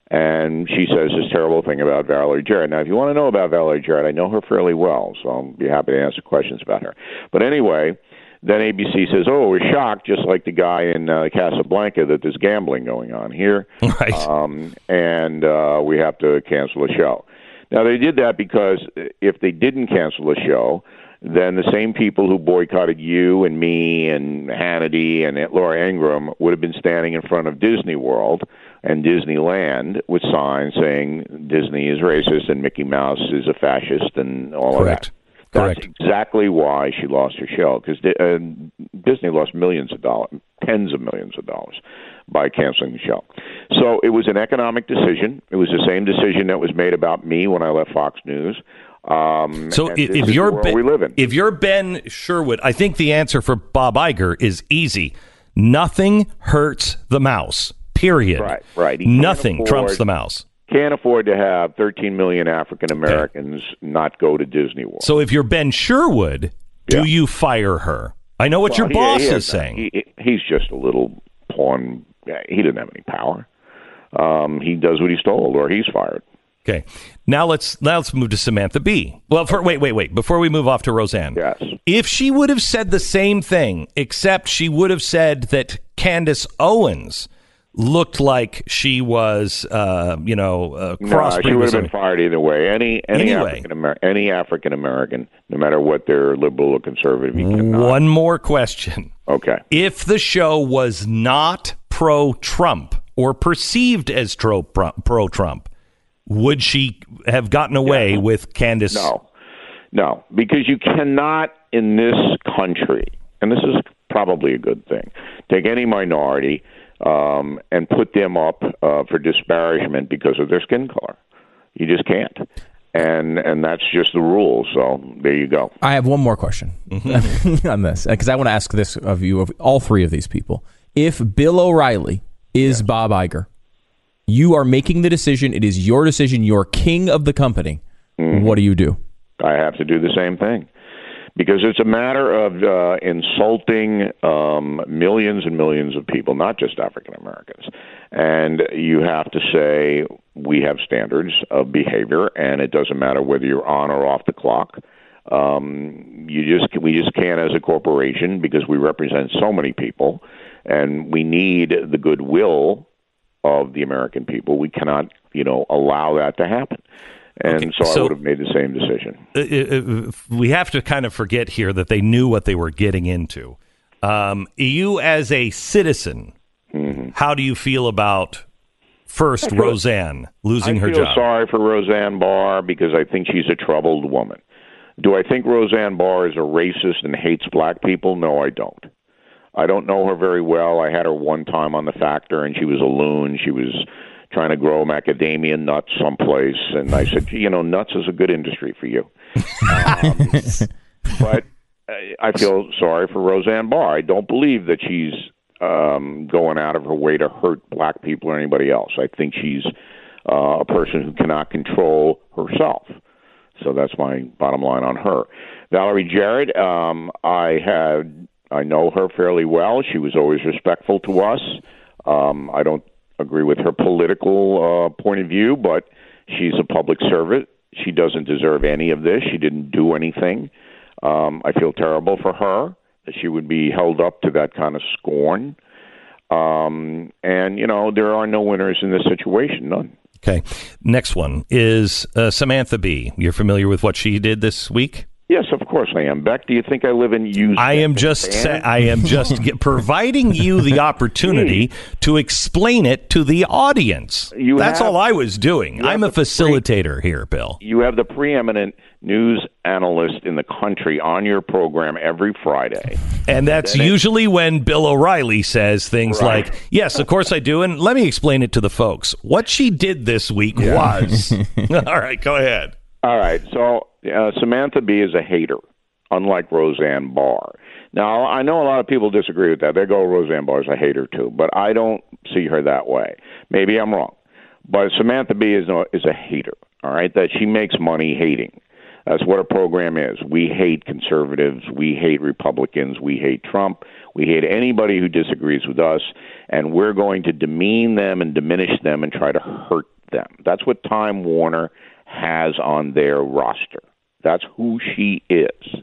Speaker 4: and she says this terrible thing about Valerie Jarrett. Now, if you want to know about Valerie Jarrett, I know her fairly well, so I'll be happy to answer questions about her. But anyway, then A B C says, oh, we're shocked, just like the guy in uh, Casablanca, that there's gambling going on here.
Speaker 2: Right.
Speaker 4: Um, and uh, we have to cancel the show. Now, they did that because if they didn't cancel the show, then the same people who boycotted you and me and Hannity and Laura Ingraham would have been standing in front of Disney World and Disneyland with signs saying Disney is racist and Mickey Mouse is a fascist and all
Speaker 2: Correct.
Speaker 4: of that. That's
Speaker 2: Correct.
Speaker 4: exactly why she lost her show, because uh, Disney lost millions of dollars, tens of millions of dollars, by canceling the show. So it was an economic decision. It was the same decision that was made about me when I left Fox News. Um,
Speaker 2: so if, if you're ben, we live in. if you're Ben Sherwood, I think the answer for Bob Iger is easy. Nothing hurts the mouse. Period.
Speaker 4: Right. Right.
Speaker 2: Nothing
Speaker 4: afford,
Speaker 2: trumps the mouse.
Speaker 4: Can't afford to have thirteen million African Americans okay. not go to Disney World.
Speaker 2: So if you're Ben Sherwood, do yeah. you fire her? I know what
Speaker 4: well,
Speaker 2: your
Speaker 4: he,
Speaker 2: boss
Speaker 4: he
Speaker 2: is
Speaker 4: has,
Speaker 2: saying.
Speaker 4: He, he's just a little pawn. He didn't have any power. Um, he does what he's told, or he's fired.
Speaker 2: Okay. Now let's now let's move to Samantha Bee. Well, for, wait, wait, wait. Before we move off to Roseanne.
Speaker 4: Yes.
Speaker 2: If she would have said the same thing, except she would have said that Candace Owens looked like she was, uh, you know, uh, crossbreed.
Speaker 4: No, she would have been fired either way. Any any
Speaker 2: anyway.
Speaker 4: African American, any African American, no matter what they're liberal or conservative, you cannot.
Speaker 2: One more question.
Speaker 4: Okay.
Speaker 2: If the show was not pro-Trump or perceived as pro-Trump, would she have gotten away
Speaker 4: yeah.
Speaker 2: with Candace?
Speaker 4: No, no, because you cannot in this country, and this is probably a good thing, take any minority um, and put them up uh, for disparagement because of their skin color. You just can't. And and that's just the rule. So there you go.
Speaker 3: I have one more question mm-hmm. on this, because I want to ask this of you, of all three of these people. If Bill O'Reilly is yes. Bob Iger, you are making the decision. It is your decision. You're king of the company. Mm-hmm. What do you do?
Speaker 4: I have to do the same thing. Because it's a matter of uh, insulting um, millions and millions of people, not just African Americans. And you have to say, we have standards of behavior, and it doesn't matter whether you're on or off the clock. Um, you just we just can't, as a corporation, because we represent so many people, and we need the goodwill of the American people. We cannot, you know, allow that to happen. And okay, so, so I would have made the same decision.
Speaker 2: Uh, uh, we have to kind of forget here that they knew what they were getting into. Um, you, as a citizen, mm-hmm. how do you feel about, first, feel, Roseanne losing
Speaker 4: I
Speaker 2: her
Speaker 4: job? I
Speaker 2: feel
Speaker 4: feel sorry for Roseanne Barr because I think she's a troubled woman. Do I think Roseanne Barr is a racist and hates black people? No, I don't. I don't know her very well. I had her one time on The Factor, and she was a loon. She was trying to grow macadamia nuts someplace, and I said, you know, nuts is a good industry for you. Um, but I feel sorry for Roseanne Barr. I don't believe that she's um, going out of her way to hurt black people or anybody else. I think she's uh, a person who cannot control herself. So that's my bottom line on her. Valerie Jarrett, um, I had I know her fairly well. She was always respectful to us. Um, I don't agree with her political uh, point of view, but she's a public servant. She doesn't deserve any of this. She didn't do anything. Um, I feel terrible for her that she would be held up to that kind of scorn. Um, and, you know, there are no winners in this situation, none.
Speaker 2: Okay. Next one is uh, Samantha Bee. You're familiar with what she did this week?
Speaker 4: Yes, of course I am. Beck, do you think I live in Houston?
Speaker 2: I am just sa- I am just get, providing you the opportunity to explain it to the audience. You That's have, all I was doing. I'm a facilitator pre- here, Bill.
Speaker 4: You have the preeminent news analyst in the country on your program every Friday.
Speaker 2: And that's
Speaker 4: and
Speaker 2: usually it, when Bill O'Reilly says things
Speaker 4: right.
Speaker 2: like, yes, of course I do. And let me explain it to the folks. What she did this week yeah. was. All right, go ahead.
Speaker 4: All right. So uh, Samantha Bee is a hater, unlike Roseanne Barr. Now, I know a lot of people disagree with that. They go, Roseanne Barr is a hater, too. But I don't see her that way. Maybe I'm wrong. But Samantha Bee is a, is a hater, all right, that she makes money hating. That's what her program is. We hate conservatives. We hate Republicans. We hate Trump. We hate anybody who disagrees with us. And we're going to demean them and diminish them and try to hurt them. That's what Time Warner has on their roster. That's who she is.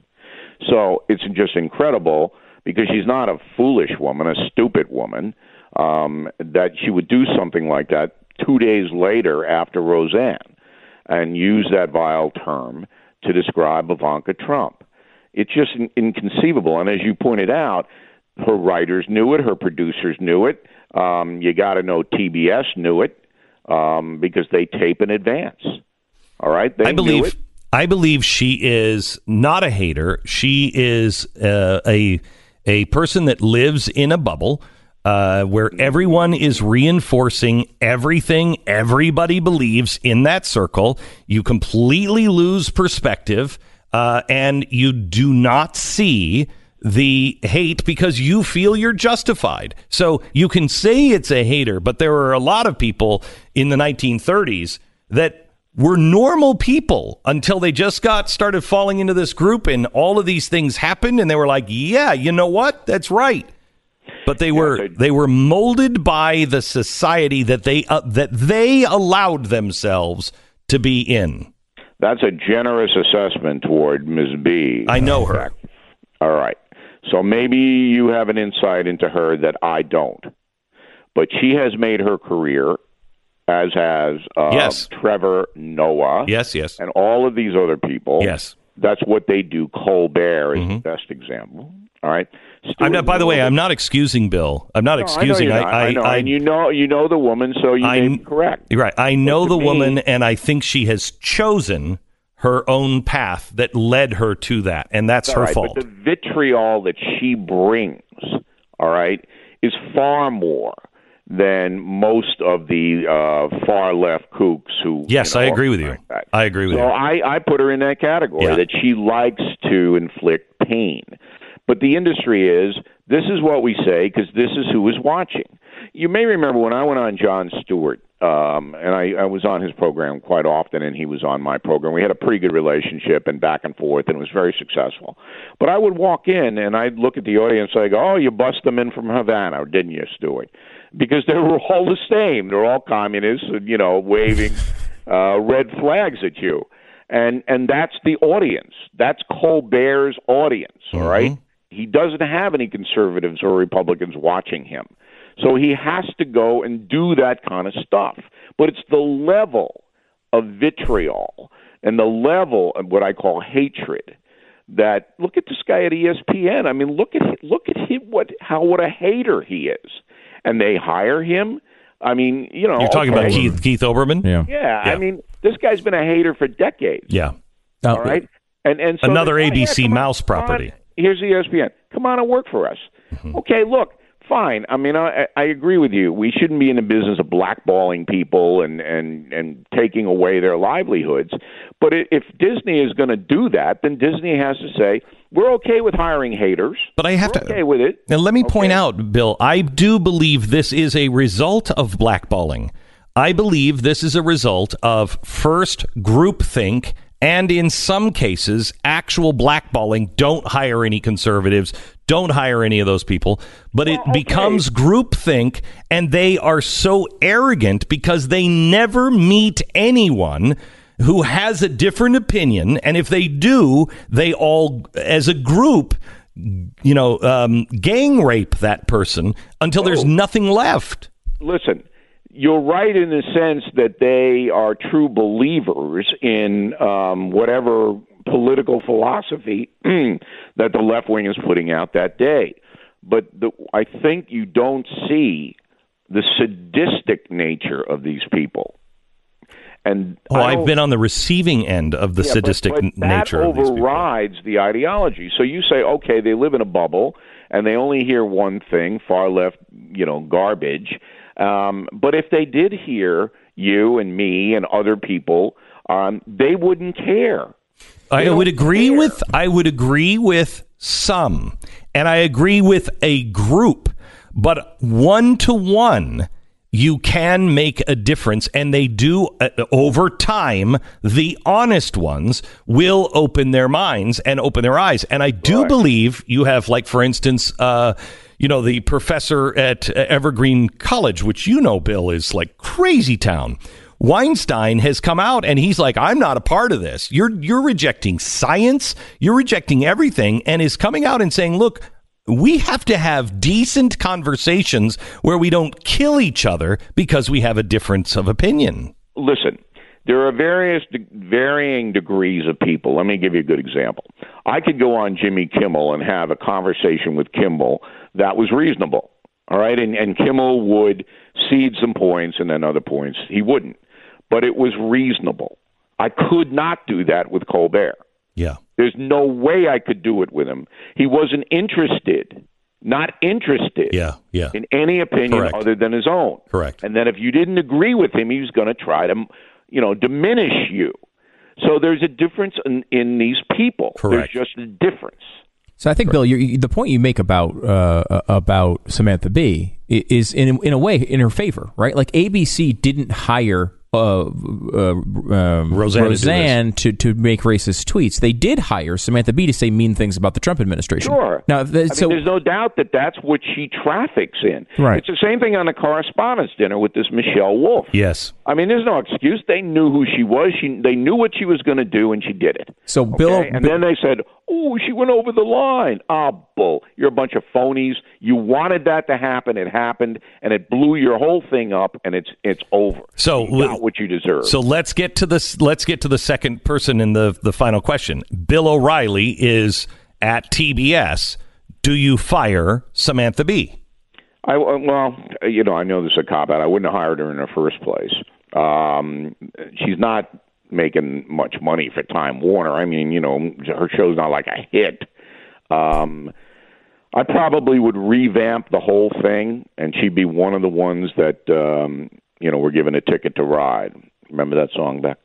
Speaker 4: So it's just incredible because she's not a foolish woman, a stupid woman, um, that she would do something like that two days later after Roseanne and use that vile term to describe Ivanka Trump. It's just in- inconceivable. And as you pointed out, her writers knew it, her producers knew it. Um, you got to know T B S knew it um, because they tape in advance. All right? They
Speaker 2: I believe
Speaker 4: knew it.
Speaker 2: I believe she is not a hater. She is uh, a a person that lives in a bubble uh, where everyone is reinforcing everything everybody believes in that circle. You completely lose perspective, uh, and you do not see the hate because you feel you're justified. So you can say it's a hater, but there were a lot of people in the nineteen thirties that were normal people until they just got started falling into this group and all of these things happened and they were like, yeah, you know what? That's right. But they were yeah, they were molded by the society that they uh, that they allowed themselves to be in.
Speaker 4: That's a generous assessment toward Miz B.
Speaker 2: I know her.
Speaker 4: All right. So maybe you have an insight into her that I don't. But she has made her career, as has uh,
Speaker 2: yes.
Speaker 4: Trevor Noah.
Speaker 2: Yes, yes.
Speaker 4: And all of these other people.
Speaker 2: Yes.
Speaker 4: That's what they do. Colbert is mm-hmm. the best example. All right.
Speaker 2: I'm not, by the way, I'm not excusing Bill. I'm not
Speaker 4: no,
Speaker 2: excusing.
Speaker 4: I know,
Speaker 2: I,
Speaker 4: I, I know.
Speaker 2: I,
Speaker 4: and you know, you know the woman, so you
Speaker 2: I,
Speaker 4: may be correct.
Speaker 2: You're right. I know the
Speaker 4: me,
Speaker 2: woman, and I think she has chosen her own path that led her to that, and that's her
Speaker 4: right,
Speaker 2: fault.
Speaker 4: But the vitriol that she brings, all right, is far more than most of the uh, far left kooks who.
Speaker 2: Yes,
Speaker 4: you know,
Speaker 2: I agree with you.
Speaker 4: Like
Speaker 2: I agree with
Speaker 4: so
Speaker 2: you.
Speaker 4: So I, I put her in that category
Speaker 2: yeah.
Speaker 4: that she likes to inflict pain. But the industry is, this is what we say because this is who is watching. You may remember when I went on Jon Stewart, um, and I, I was on his program quite often, and he was on my program. We had a pretty good relationship and back and forth, and it was very successful. But I would walk in, and I'd look at the audience and I go, oh, you bust them in from Havana, didn't you, Stewart? Because they were all the same. They're all communists, you know, waving uh, red flags at you. And and that's the audience. That's Colbert's audience, all mm-hmm. right? He doesn't have any conservatives or Republicans watching him. So he has to go and do that kind of stuff. But it's the level of vitriol and the level of what I call hatred that, look at this guy at E S P N. I mean, look at look at him, what how what a hater he is. And they hire him. I mean, you know.
Speaker 2: You're talking
Speaker 4: okay.
Speaker 2: about Keith, Keith Olbermann?
Speaker 3: Yeah.
Speaker 4: yeah. Yeah, I mean, this guy's been a hater for decades.
Speaker 2: Yeah.
Speaker 4: All uh, right? And, and so
Speaker 2: another
Speaker 4: they,
Speaker 2: A B C
Speaker 4: oh, yeah,
Speaker 2: mouse
Speaker 4: on,
Speaker 2: property.
Speaker 4: Here's E S P N. Come on and work for us. Mm-hmm. Okay, look, fine. I mean, I, I agree with you. We shouldn't be in the business of blackballing people and, and, and taking away their livelihoods. But if Disney is going to do that, then Disney has to say, we're okay with hiring haters.
Speaker 2: But I have
Speaker 4: we're
Speaker 2: to
Speaker 4: okay with it.
Speaker 2: Now, let me
Speaker 4: okay.
Speaker 2: point out, Bill, I do believe this is a result of blackballing. I believe this is a result of first groupthink and in some cases, actual blackballing. Don't hire any conservatives. Don't hire any of those people. But it
Speaker 4: well, okay.
Speaker 2: becomes groupthink, and they are so arrogant because they never meet anyone who has a different opinion. And if they do, they all, as a group, you know, um, gang rape that person until oh. there's nothing left.
Speaker 4: Listen. You're right in the sense that they are true believers in um, whatever political philosophy that the left wing is putting out that day. But the, I think you don't see the sadistic nature of these people. And
Speaker 2: oh, I've been on the receiving end of the
Speaker 4: yeah,
Speaker 2: sadistic
Speaker 4: but, but
Speaker 2: nature
Speaker 4: that
Speaker 2: of these people.
Speaker 4: overrides the ideology. So you say, okay, they live in a bubble and they only hear one thing, far left, you know, garbage. Um, but if they did hear you and me and other people, um, they wouldn't care.
Speaker 2: I would agree
Speaker 4: care.
Speaker 2: with I would agree with some, and I agree with a group, but one to one, you can make a difference, and they do uh, over time. The honest ones will open their minds and open their eyes, and I do
Speaker 4: Right.
Speaker 2: believe you have, like, for instance, uh, you know, the professor at Evergreen College, which you know, Bill, is like crazy town. Weinstein has come out and he's like, I'm not a part of this. You're you're rejecting science. You're rejecting everything, and is coming out and saying, look, we have to have decent conversations where we don't kill each other because we have a difference of opinion.
Speaker 4: Listen, there are various de- varying degrees of people. Let me give you a good example. I could go on Jimmy Kimmel and have a conversation with Kimmel that was reasonable, all right? And, and Kimmel would cede some points, and then other points he wouldn't. But it was reasonable. I could not do that with Colbert.
Speaker 2: Yeah.
Speaker 4: There's no way I could do it with him. He wasn't interested, not interested
Speaker 2: Yeah, yeah.
Speaker 4: in any opinion
Speaker 2: Correct.
Speaker 4: other than his own.
Speaker 2: Correct.
Speaker 4: And then if you didn't agree with him, he was going to try to, you know, diminish you. So there's a difference in, in these people.
Speaker 2: Correct.
Speaker 4: There's just a difference.
Speaker 3: So I think, Bill, you, the point you make about uh, about Samantha Bee is in in a way in her favor, right? Like A B C didn't hire uh, uh, um,
Speaker 2: Roseanne,
Speaker 3: Roseanne to, to make racist tweets. They did hire Samantha Bee to say mean things about the Trump administration.
Speaker 4: Sure.
Speaker 3: Now, th-
Speaker 4: I
Speaker 3: so
Speaker 4: mean, there's no doubt that that's what she traffics in.
Speaker 3: Right.
Speaker 4: It's the same thing on the Correspondents' Dinner with this Michelle Wolf.
Speaker 2: Yes.
Speaker 4: I mean, there's no excuse. They knew who she was. She, they knew what she was going to do, and she did it.
Speaker 3: So, Bill,
Speaker 4: Okay? And then they said, oh, she went over the line. Ah, bull. You're a bunch of phonies. You wanted that to happen. It happened, and it blew your whole thing up, and it's it's over.
Speaker 2: So
Speaker 4: you got what you deserve.
Speaker 2: So let's get to this. Let's get to the second person in the the final question. Bill O'Reilly is at T B S. Do you fire Samantha Bee?
Speaker 4: I, well, you know, I know this is a cop-out. I wouldn't have hired her in the first place. Um, she's not making much money for Time Warner. I mean, you know, her show's not like a hit. Um, I probably would revamp the whole thing, and she'd be one of the ones that, um, you know, we're given a ticket to ride. Remember that song, Beck?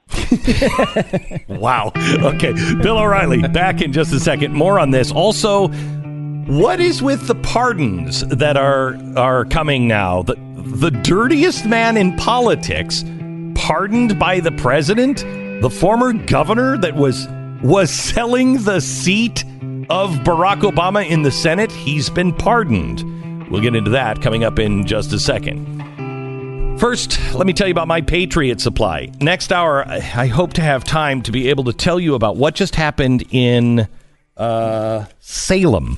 Speaker 2: Wow. Okay. Bill O'Reilly, back in just a second. More on this. Also, what is with the pardons that are are coming now? The, the dirtiest man in politics pardoned by the president? The former governor that was was selling the seat of Barack Obama in the Senate? He's been pardoned. We'll get into that coming up in just a second. First, let me tell you about My Patriot Supply. Next hour, I hope to have time to be able to tell you about what just happened in uh, Salem.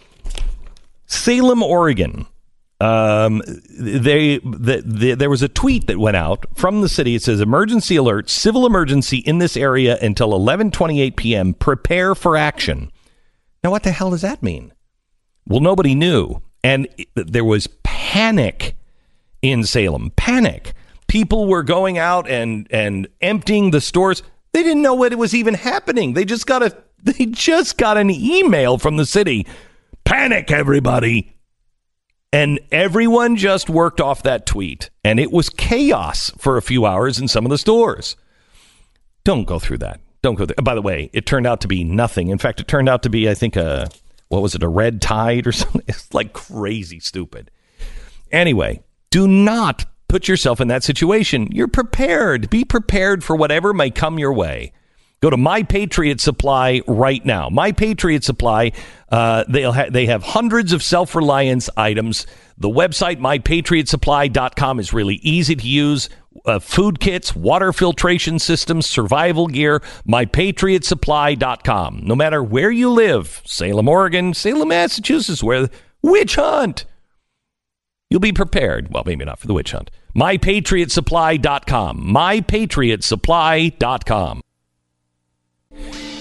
Speaker 2: Salem, Oregon. Um, they the, the, there was a tweet that went out from the city. It says, emergency alert, civil emergency in this area until eleven twenty-eight p.m. Prepare for action. Now, what the hell does that mean? Well, nobody knew. And there was panic in Salem. Panic. People were going out and, and emptying the stores. They didn't know what was even happening. They just got a they just got an email from the city. Panic, everybody. And everyone just worked off that tweet. And it was chaos for a few hours in some of the stores. Don't go through that. Don't go there. By the way, it turned out to be nothing. In fact, it turned out to be, I think, a, what was it, a red tide or something? It's like crazy stupid. Anyway, do not put yourself in that situation. You're prepared. Be prepared for whatever may come your way. Go to My Patriot Supply right now. My Patriot Supply, uh, they'll ha- they have hundreds of self-reliance items. The website, my patriot supply dot com, is really easy to use. Uh, food kits, water filtration systems, survival gear, my patriot supply dot com. No matter where you live, Salem, Oregon, Salem, Massachusetts, where witch hunt, you'll be prepared. Well, maybe not for the witch hunt. my patriot supply dot com. my patriot supply dot com.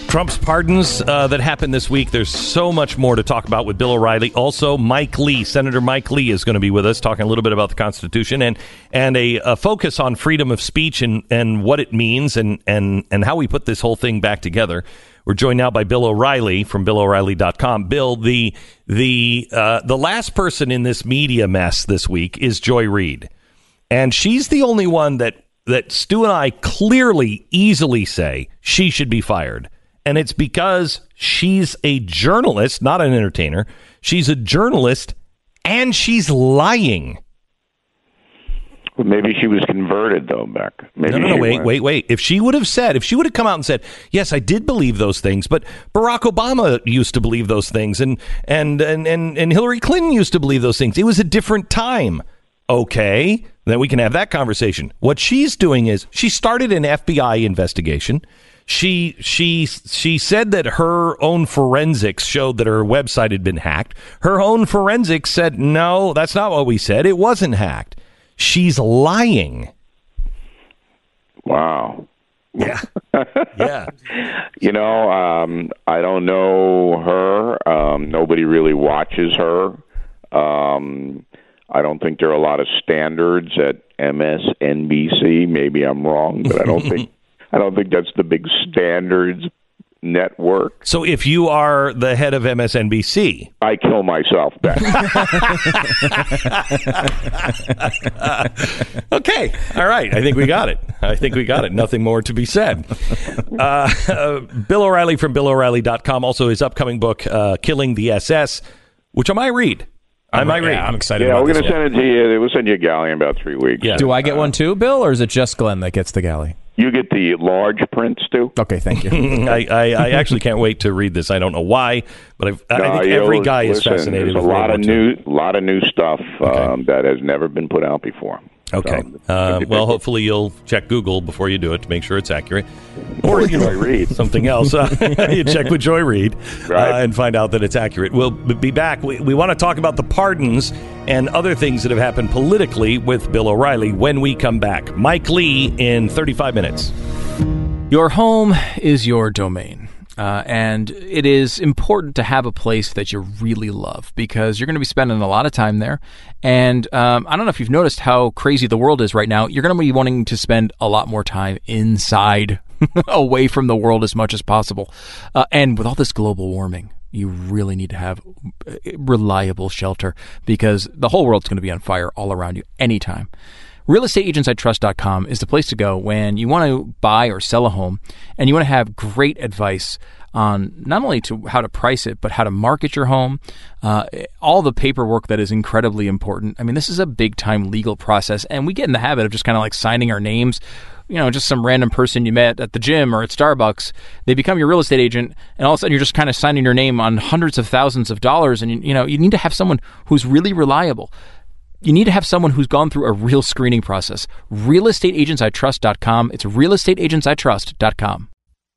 Speaker 2: Trump's pardons uh, that happened this week. There's so much more to talk about with Bill O'Reilly. Also, Mike Lee, Senator Mike Lee, is going to be with us talking a little bit about the Constitution and and a, a focus on freedom of speech and, and what it means and, and, and how we put this whole thing back together. We're joined now by Bill O'Reilly from Bill O'Reilly dot com. Bill, the the uh, the last person in this media mess this week is Joy Reid, and she's the only one that that Stu and I clearly, easily say she should be fired. And it's because she's a journalist, not an entertainer. She's a journalist, and she's lying.
Speaker 4: Well, maybe she was converted, though, Beck. Maybe
Speaker 2: no, no, no,
Speaker 4: she
Speaker 2: wait,
Speaker 4: went.
Speaker 2: wait, wait. If she would have said, if she would have come out and said, yes, I did believe those things, but Barack Obama used to believe those things, and and and and, and Hillary Clinton used to believe those things. It was a different time. Okay, then we can have that conversation. What she's doing is she started an F B I investigation. She she she said that her own forensics showed that her website had been hacked. Her own forensics said, no, that's not what we said. It wasn't hacked. She's lying.
Speaker 4: Wow.
Speaker 2: Yeah. Yeah.
Speaker 4: You know, um, I don't know her. Um, nobody really watches her. Um, I don't think there are a lot of standards at M S N B C. Maybe I'm wrong, but I don't think I don't think that's the big standards network.
Speaker 2: So if you are the head of M S N B C,
Speaker 4: I kill myself back.
Speaker 2: Okay. All right. I think we got it. I think we got it. Nothing more to be said. Uh, uh, Bill O'Reilly from Bill O'Reilly dot com. Also his upcoming book, uh, Killing the S S, which I might read. I might read.
Speaker 3: Yeah, I'm excited
Speaker 4: Yeah,
Speaker 3: about
Speaker 4: we're
Speaker 3: this
Speaker 4: going to
Speaker 3: one.
Speaker 4: send it to you. We'll send you a galley in about three weeks.
Speaker 2: Yeah.
Speaker 3: Do I get one too, Bill, or is it just Glenn that gets the galley?
Speaker 4: You get the large print, Stu?
Speaker 3: Okay, thank you.
Speaker 2: I, I, I actually can't wait to read this. I don't know why, but I've, I
Speaker 4: No,
Speaker 2: think
Speaker 4: you'll-
Speaker 2: every guy is
Speaker 4: listen,
Speaker 2: fascinated
Speaker 4: There's
Speaker 2: with
Speaker 4: a lot
Speaker 2: World
Speaker 4: of
Speaker 2: War Two.
Speaker 4: new, lot of new stuff um, that has never been put out before.
Speaker 2: Okay.
Speaker 4: So,
Speaker 2: Uh, well, hopefully you'll check Google before you do it to make sure it's accurate.
Speaker 4: Or
Speaker 2: you
Speaker 4: Joy Reid.
Speaker 2: something else. Uh, you check with Joy Reid
Speaker 4: Right.
Speaker 2: uh, and find out that it's accurate. We'll b- be back. We, we want to talk about the pardons and other things that have happened politically with Bill O'Reilly when we come back. Mike Lee in thirty-five minutes.
Speaker 5: Your home is your domain. Uh, and it is important to have a place that you really love because you're going to be spending a lot of time there. And um, I don't know if you've noticed how crazy the world is right now. You're going to be wanting to spend a lot more time inside, away from the world as much as possible. Uh, and with all this global warming, you really need to have reliable shelter because the whole world's going to be on fire all around you anytime. real estate agents I trust dot com is the place to go when you want to buy or sell a home and you want to have great advice on not only to how to price it, but how to market your home, uh, all the paperwork that is incredibly important. I mean, this is a big time legal process and we get in the habit of just kind of like signing our names. You know, just some random person you met at the gym or at Starbucks, they become your real estate agent, and all of a sudden you're just kind of signing your name on hundreds of thousands of dollars. And, you, you know, you need to have someone who's really reliable. You need to have someone who's gone through a real screening process. real estate agents I trust dot com. It's real estate agents I trust dot com.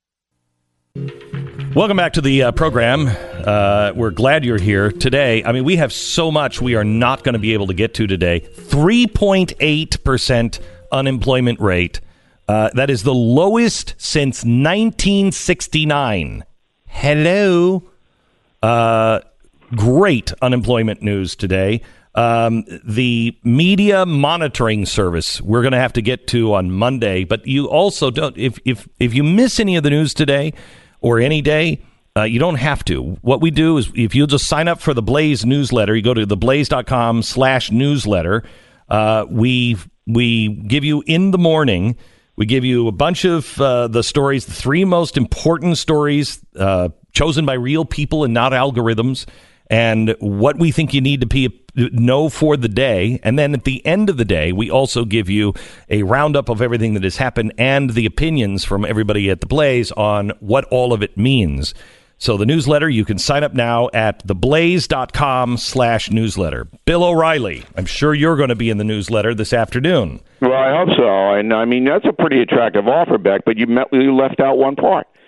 Speaker 2: Welcome back to the uh, program. Uh, we're glad you're here today. I mean, we have so much we are not going to be able to get to today. three point eight percent unemployment rate. Uh, that is the lowest since nineteen sixty-nine. Hello. Uh, great unemployment news today. Um, the media monitoring service we're going to have to get to on Monday, but you also don't, if, if, if you miss any of the news today or any day, uh, you don't have to. What we do is if you'll just sign up for the Blaze newsletter, you go to theblaze.com slash newsletter. Uh, we, we give you in the morning, we give you a bunch of uh, the stories, the three most important stories uh, chosen by real people and not algorithms, and what we think you need to be, know for the day. And then at the end of the day, we also give you a roundup of everything that has happened and the opinions from everybody at The Blaze on what all of it means. So the newsletter, you can sign up now at theblaze.com slash newsletter. Bill O'Reilly, I'm sure you're going to be in the newsletter this afternoon.
Speaker 4: Well, I hope so. And I mean, that's a pretty attractive offer, Beck, but you, met, you left out one part.
Speaker 2: What?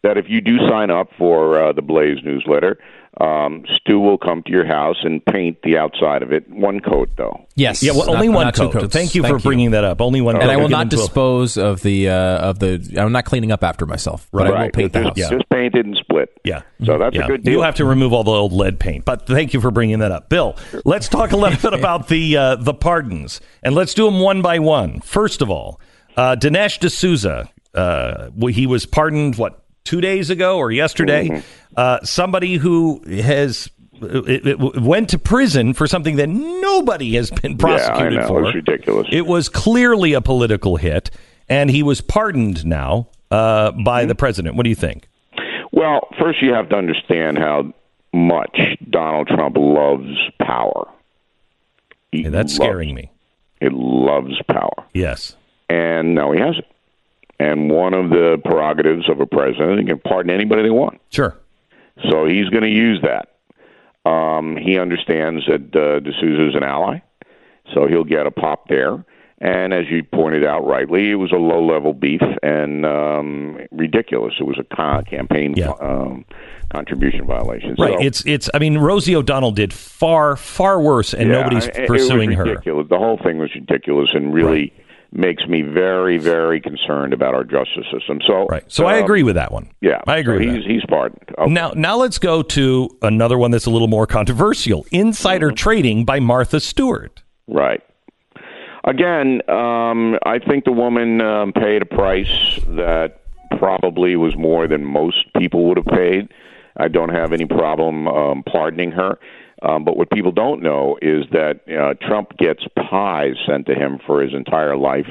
Speaker 4: that if you do sign up for uh, the Blaze newsletter, um, Stu will come to your house and paint the outside of it. One coat, though.
Speaker 3: Yes.
Speaker 2: Yeah, well,
Speaker 3: not,
Speaker 2: only one
Speaker 3: not two
Speaker 2: coat.
Speaker 3: coats.
Speaker 2: Thank you
Speaker 3: Thank
Speaker 2: for bringing that up. Only one
Speaker 3: And
Speaker 2: coat.
Speaker 3: I will
Speaker 2: We'll
Speaker 3: not
Speaker 2: get into a-
Speaker 3: dispose of the uh, of the. I'm not cleaning up after myself, but I will
Speaker 4: Right.
Speaker 3: paint the
Speaker 4: just,
Speaker 3: house.
Speaker 2: Yeah.
Speaker 4: just paint it and split.
Speaker 2: Yeah.
Speaker 4: So that's
Speaker 2: Yeah.
Speaker 4: a good deal.
Speaker 2: You'll have to remove all the old lead paint. But thank you for bringing that up. Bill, let's talk a little bit about the uh, the pardons. And let's do them one by one. First of all, uh, Dinesh D'Souza, uh, he was pardoned, what, two days ago or yesterday?
Speaker 4: Mm-hmm.
Speaker 2: Uh, somebody who has... It, it went to prison for something that nobody has been prosecuted
Speaker 4: yeah, I know.
Speaker 2: for.
Speaker 4: It's ridiculous.
Speaker 2: It was clearly a political hit, and he was pardoned now uh, by the president. What do you think?
Speaker 4: Well, first you have to understand how much Donald Trump loves power. He
Speaker 2: Hey, that's
Speaker 4: loves,
Speaker 2: scaring me.
Speaker 4: He loves power.
Speaker 2: Yes.
Speaker 4: And now he has it. And one of the prerogatives of a president, he can pardon anybody they want.
Speaker 2: Sure.
Speaker 4: So he's going to use that. Um, he understands that uh, D'Souza is an ally, so he'll get a pop there. And as you pointed out rightly, it was a low-level beef and um, ridiculous. It was a ca- campaign
Speaker 2: Yeah.
Speaker 4: um, contribution violation.
Speaker 2: Right.
Speaker 4: So,
Speaker 2: It's it's. I mean, Rosie O'Donnell did far far worse, and
Speaker 4: yeah,
Speaker 2: nobody's
Speaker 4: it-
Speaker 2: pursuing
Speaker 4: it was
Speaker 2: her.
Speaker 4: ridiculous. The whole thing was ridiculous and really makes me very, very concerned about our justice system. So,
Speaker 2: Right. So I
Speaker 4: um,
Speaker 2: agree with that one.
Speaker 4: Yeah,
Speaker 2: I agree
Speaker 4: So
Speaker 2: with
Speaker 4: he's
Speaker 2: that.
Speaker 4: he's pardoned. Okay.
Speaker 2: Now, now let's go to another one that's a little more controversial: insider
Speaker 4: Mm-hmm.
Speaker 2: trading by Martha Stewart.
Speaker 4: Right. Again, um, I think the woman um, paid a price that probably was more than most people would have paid. I don't have any problem um, pardoning her. Um, but what people don't know is that uh, Trump gets pies sent to him for his entire life.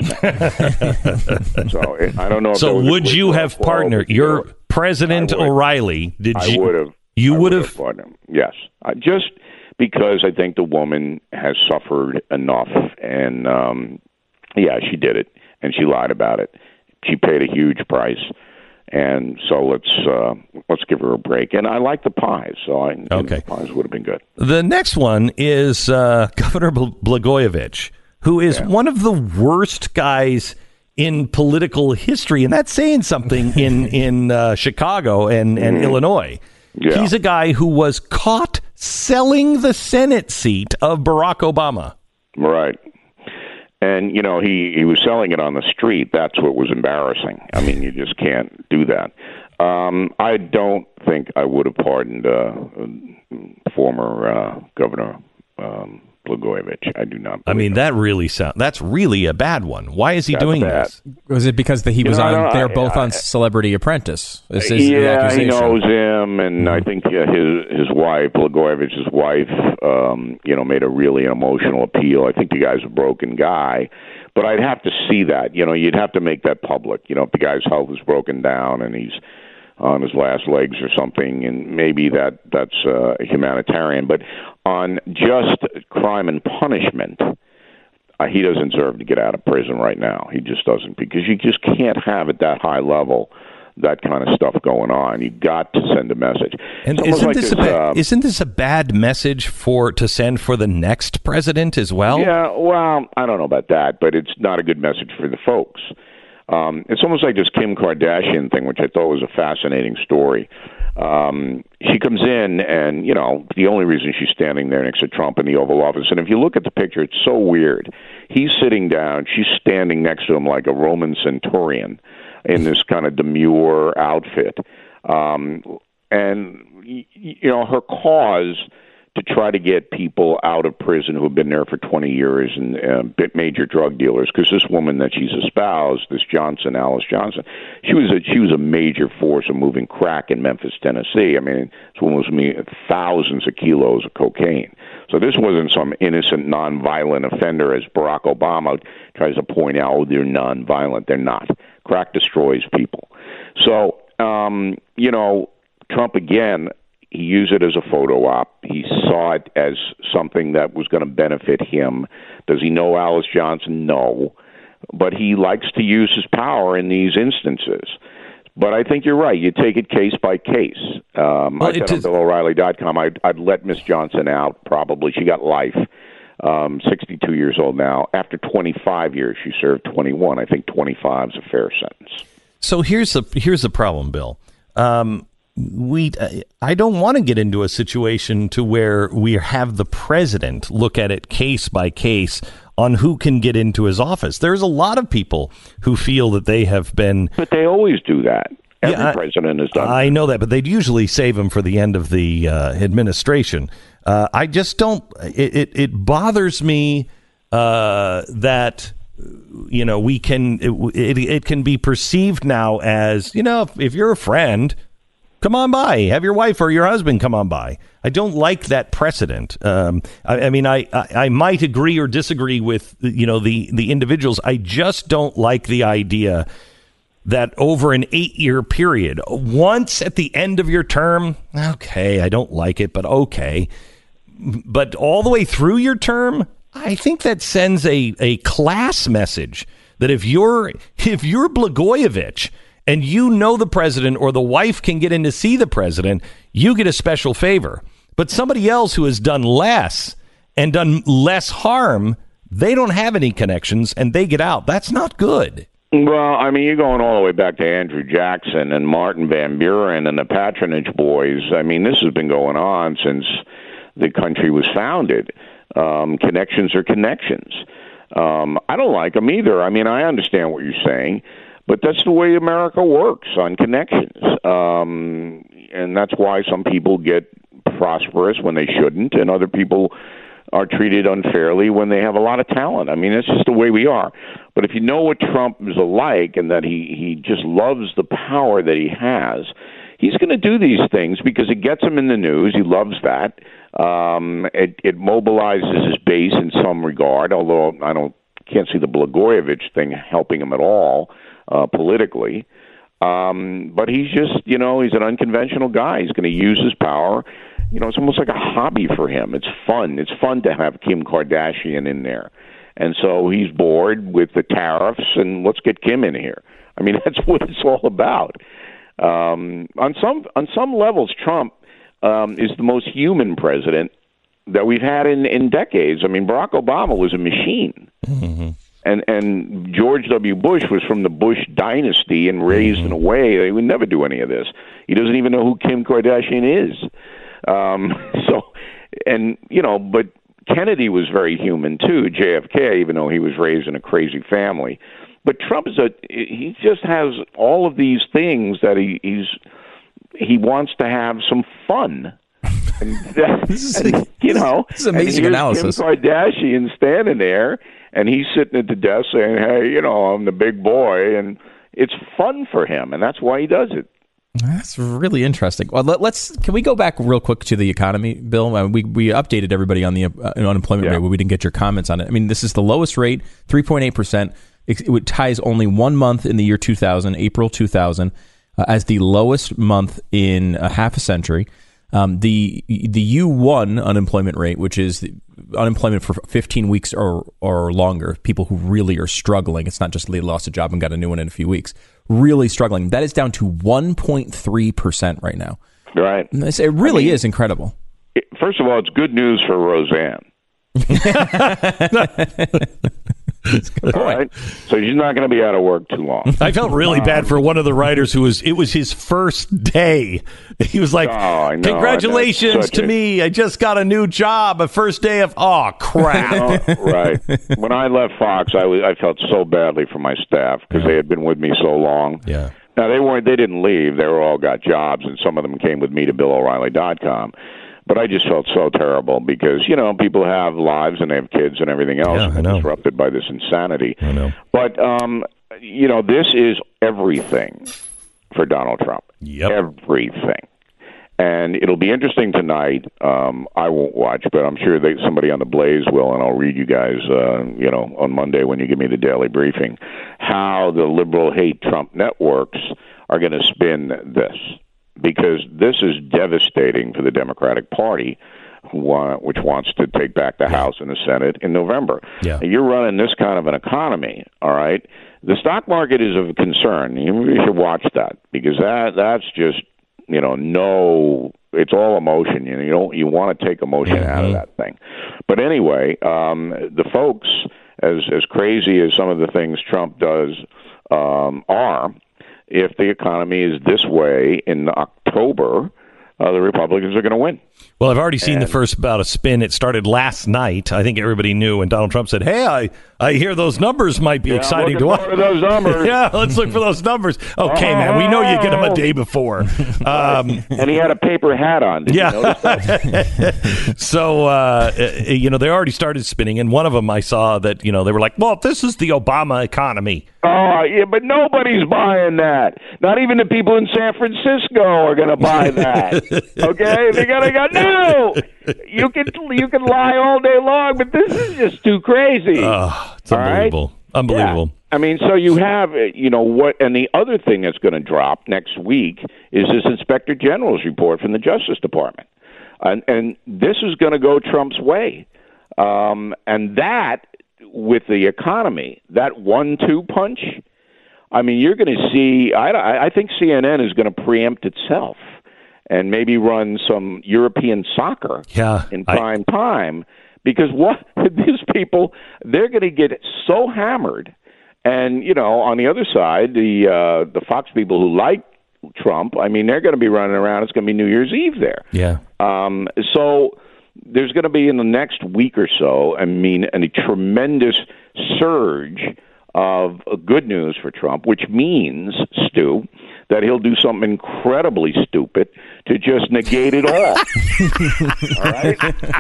Speaker 4: so it, I don't know. If
Speaker 2: So
Speaker 4: there was a
Speaker 2: would
Speaker 4: quid
Speaker 2: you
Speaker 4: pro
Speaker 2: have
Speaker 4: quo,
Speaker 2: partnered
Speaker 4: but, you
Speaker 2: your
Speaker 4: know,
Speaker 2: President
Speaker 4: I would.
Speaker 2: O'Reilly? Did
Speaker 4: I
Speaker 2: you?
Speaker 4: would have.
Speaker 2: You
Speaker 4: I
Speaker 2: would have.
Speaker 4: pardoned him. Yes, uh, just because I think the woman has suffered enough, and um, yeah, she did it, and she lied about it. She paid a huge price, and so let's uh, let's give her a break. And I like the pies, so I you know,
Speaker 2: Okay.
Speaker 4: the pies would have been good.
Speaker 2: The next one is uh, Governor Bl- Blagojevich, who is
Speaker 4: Yeah.
Speaker 2: one of the worst guys in political history, and that's saying something in in uh, Chicago and, and Illinois.
Speaker 4: Yeah.
Speaker 2: He's a guy who was caught selling the Senate seat of Barack Obama.
Speaker 4: Right. And, you know, he, he was selling it on the street. That's what was embarrassing. I mean, you just can't do that. Um, I don't think I would have pardoned uh, former uh, Governor um, Blagojevich. I do not.
Speaker 2: I mean,
Speaker 4: believe
Speaker 2: that really sound that's really a bad one. Why is he
Speaker 4: That's
Speaker 2: doing
Speaker 4: bad.
Speaker 2: this?
Speaker 3: Was it because that he
Speaker 4: You
Speaker 3: was
Speaker 4: know, I
Speaker 3: on?
Speaker 4: don't-
Speaker 3: They're
Speaker 4: I-
Speaker 3: both
Speaker 4: I-
Speaker 3: on Celebrity Apprentice. This is the
Speaker 4: yeah, he
Speaker 3: accusation.
Speaker 4: knows him, and I think yeah, his his wife, Blagojevich's wife, um, you know, made a really emotional appeal. I think the guy's a broken guy, but I'd have to see that. You know, you'd have to make that public. You know, if the guy's health is broken down and he's on his last legs or something, and maybe that that's uh, humanitarian. But on just crime and punishment, uh, he doesn't deserve to get out of prison right now. He just doesn't, because you just can't have at that high level that kind of stuff going on. You got to send a message.
Speaker 2: And
Speaker 4: It's almost
Speaker 2: isn't
Speaker 4: like
Speaker 2: this a
Speaker 4: this,
Speaker 2: ba-
Speaker 4: uh,
Speaker 2: isn't this a bad message for to send for the next president as well?
Speaker 4: Yeah, well, I don't know about that, but it's not a good message for the folks. Um, it's almost like this Kim Kardashian thing, which I thought was a fascinating story. Um, she comes in, and, you know, the only reason she's standing there next to Trump in the Oval Office, and if you look at the picture, it's so weird. He's sitting down, she's standing next to him like a Roman centurion in this kind of demure outfit. Um, and, you know, her cause to try to get people out of prison who have been there for twenty years and uh, major drug dealers, because this woman that she's espoused, this Johnson, Alice Johnson, she was a, she was a major force of moving crack in Memphis, Tennessee. I mean, this woman was moving thousands of kilos of cocaine. So this wasn't some innocent, nonviolent offender, as Barack Obama tries to point out. Oh, they're nonviolent. They're not. Crack destroys people. So, um, you know, Trump again. He used it as a photo op. He saw it as something that was going to benefit him. Does he know Alice Johnson? No. But he likes to use his power in these instances. But I think you're right. You take it case by case. Um,
Speaker 2: Well,
Speaker 4: I said
Speaker 2: it
Speaker 4: on
Speaker 2: is-
Speaker 4: Bill O'Reilly dot com, I'd, I'd let Miss Johnson out probably. She got life. Um, sixty-two years old now. After twenty-five years, she served twenty-one. I think twenty-five is a fair sentence.
Speaker 2: So here's the here's the problem, Bill. um, we I don't want to get into a situation to where we have the president look at it case by case on who can get into his office. There's a lot of people who feel that they have been.
Speaker 4: But they always do that. Every
Speaker 2: yeah, I,
Speaker 4: president has done.
Speaker 2: I know that, but they'd usually save him for the end of the uh, administration. Uh, I just don't. It it, it bothers me uh, that. You know, we can it, it, it can be perceived now as, you know, if, if you're a friend, come on by, have your wife or your husband come on by. I don't like that precedent. Um, I, I mean, I, I, I might agree or disagree with, you know, the, the individuals. I just don't like the idea that over an eight year period, once at the end of your term, OK, I don't like it, but OK. But all the way through your term, I think that sends a, a class message that if you're if you're Blagojevich and you know the president or the wife can get in to see the president, you get a special favor. But somebody else who has done less and done less harm, they don't have any connections and they get out. That's not good.
Speaker 4: Well, I mean, you're going all the way back to Andrew Jackson and Martin Van Buren and the Patronage Boys. I mean, this has been going on since the country was founded. Um, connections are connections. Um, I don't like them either. I mean, I understand what you're saying, but that's the way America works, on connections. Um, and that's why some people get prosperous when they shouldn't, and other people are treated unfairly when they have a lot of talent. I mean, it's just the way we are. But if you know what Trump is like and that he, he just loves the power that he has, he's going to do these things because it gets him in the news. He loves that. Um, it, it mobilizes his base in some regard, although I don't can't see the Blagojevich thing helping him at all uh, politically. Um, but he's just, you know, he's an unconventional guy. He's going to use his power. You know, it's almost like a hobby for him. It's fun. It's fun to have Kim Kardashian in there. And so he's bored with the tariffs, and let's get Kim in here. I mean, that's what it's all about. Um, on some on some levels, Trump um, is the most human president that we've had in, in decades. I mean, Barack Obama was a machine. Mm-hmm. And and George W. Bush was from the Bush dynasty and raised mm-hmm. in a way they would never do any of this. He doesn't even know who Kim Kardashian is. Um, so, and, you know, but Kennedy was very human, too, J F K, even though he was raised in a crazy family. But Trump is a, he just has all of these things that he, he's, he wants to have some fun. And, that,
Speaker 3: this is,
Speaker 4: and, you know,
Speaker 3: this is amazing
Speaker 4: and
Speaker 3: analysis.
Speaker 4: Kim Kardashian standing there, and he's sitting at the desk saying, hey, you know, I'm the big boy, and it's fun for him, and that's why he does it.
Speaker 3: That's really interesting. Well, let, let's can we go back real quick to the economy, Bill? Uh, we we updated everybody on the uh, unemployment
Speaker 4: yeah.
Speaker 3: rate, but we didn't get your comments on it. I mean, this is the lowest rate, three point eight percent. It, it ties only one month in the year two thousand, April two thousand, uh, as the lowest month in a half a century. Um, the the U one unemployment rate, which is the unemployment for fifteen weeks or or longer, people who really are struggling. It's not just they lost a job and got a new one in a few weeks. Really struggling. That is down to one point three percent right now.
Speaker 4: Right.
Speaker 3: It really I mean, is incredible.
Speaker 4: First of all, it's good news for Roseanne.
Speaker 3: That's a good point.
Speaker 4: Right? So she's not going to be out of work too long.
Speaker 2: I felt really um, bad for one of the writers who was, it was his first day. He was like,
Speaker 4: oh, know,
Speaker 2: congratulations to a... me. I just got a new job. A first day of, oh, crap.
Speaker 4: Oh, right. When I left Fox, I, was, I felt so badly for my staff because yeah. they had been with me so long.
Speaker 2: Yeah.
Speaker 4: Now, they weren't. They didn't leave. They were all got jobs, and some of them came with me to Bill O'Reilly dot com. But I just felt so terrible because, you know, people have lives and they have kids and everything else
Speaker 2: yeah,
Speaker 4: and they're disrupted by this insanity.
Speaker 2: I know.
Speaker 4: But, um, you know, this is everything for Donald Trump.
Speaker 2: Yep.
Speaker 4: Everything. And it'll be interesting tonight. Um, I won't watch, but I'm sure they, somebody on the Blaze will, and I'll read you guys, uh, you know, on Monday when you give me the daily briefing, how the liberal hate Trump networks are going to spin this. Because this is devastating for the Democratic Party, who want, which wants to take back the yeah. House and the Senate in November.
Speaker 2: Yeah.
Speaker 4: You're running this kind of an economy, all right? The stock market is of concern. You should watch that because that that's just, you know, no, it's all emotion. You know, you don't you want to take emotion mm-hmm. out of that thing. But anyway, um, the folks, as as crazy as some of the things Trump does um, are. if the economy is this way in October, uh, the Republicans are going to win.
Speaker 2: Well, I've already seen
Speaker 4: and,
Speaker 2: the first bout of spin. It started last night. I think everybody knew when Donald Trump said, hey, I, I hear those numbers might be
Speaker 4: yeah,
Speaker 2: exciting
Speaker 4: to
Speaker 2: watch.
Speaker 4: those numbers.
Speaker 2: Yeah, let's look for those numbers. Okay, oh. man, we know you get them a day before. Um,
Speaker 4: and he had a paper hat on. Did
Speaker 2: yeah.
Speaker 4: you notice that?
Speaker 2: So, uh, you know, they already started spinning. And one of them I saw that, you know, they were like, well, this is the Obama economy.
Speaker 4: Oh, yeah, but nobody's buying that. Not even the people in San Francisco are going to buy that. Okay? They're going to go, no! You can you can lie all day long, but this is just too crazy.
Speaker 2: Oh, it's unbelievable.
Speaker 4: Right?
Speaker 2: Unbelievable.
Speaker 4: Yeah. I mean, so you have, you know, what, and the other thing that's going to drop next week is this Inspector General's report from the Justice Department. And, and this is going to go Trump's way. Um, and that, with the economy, that one two punch, I mean, you're going to see, I, I think C N N is going to preempt itself and maybe run some European soccer
Speaker 2: yeah,
Speaker 4: in prime I, time, because what these people, they're going to get so hammered. And, you know, on the other side, the uh, the Fox people who like Trump, I mean, they're going to be running around. It's going to be New Year's Eve there.
Speaker 2: Yeah.
Speaker 4: Um, so there's going to be, in the next week or so, I mean, a tremendous surge of good news for Trump, which means, Stu, that he'll do something incredibly stupid to just negate it all. All right?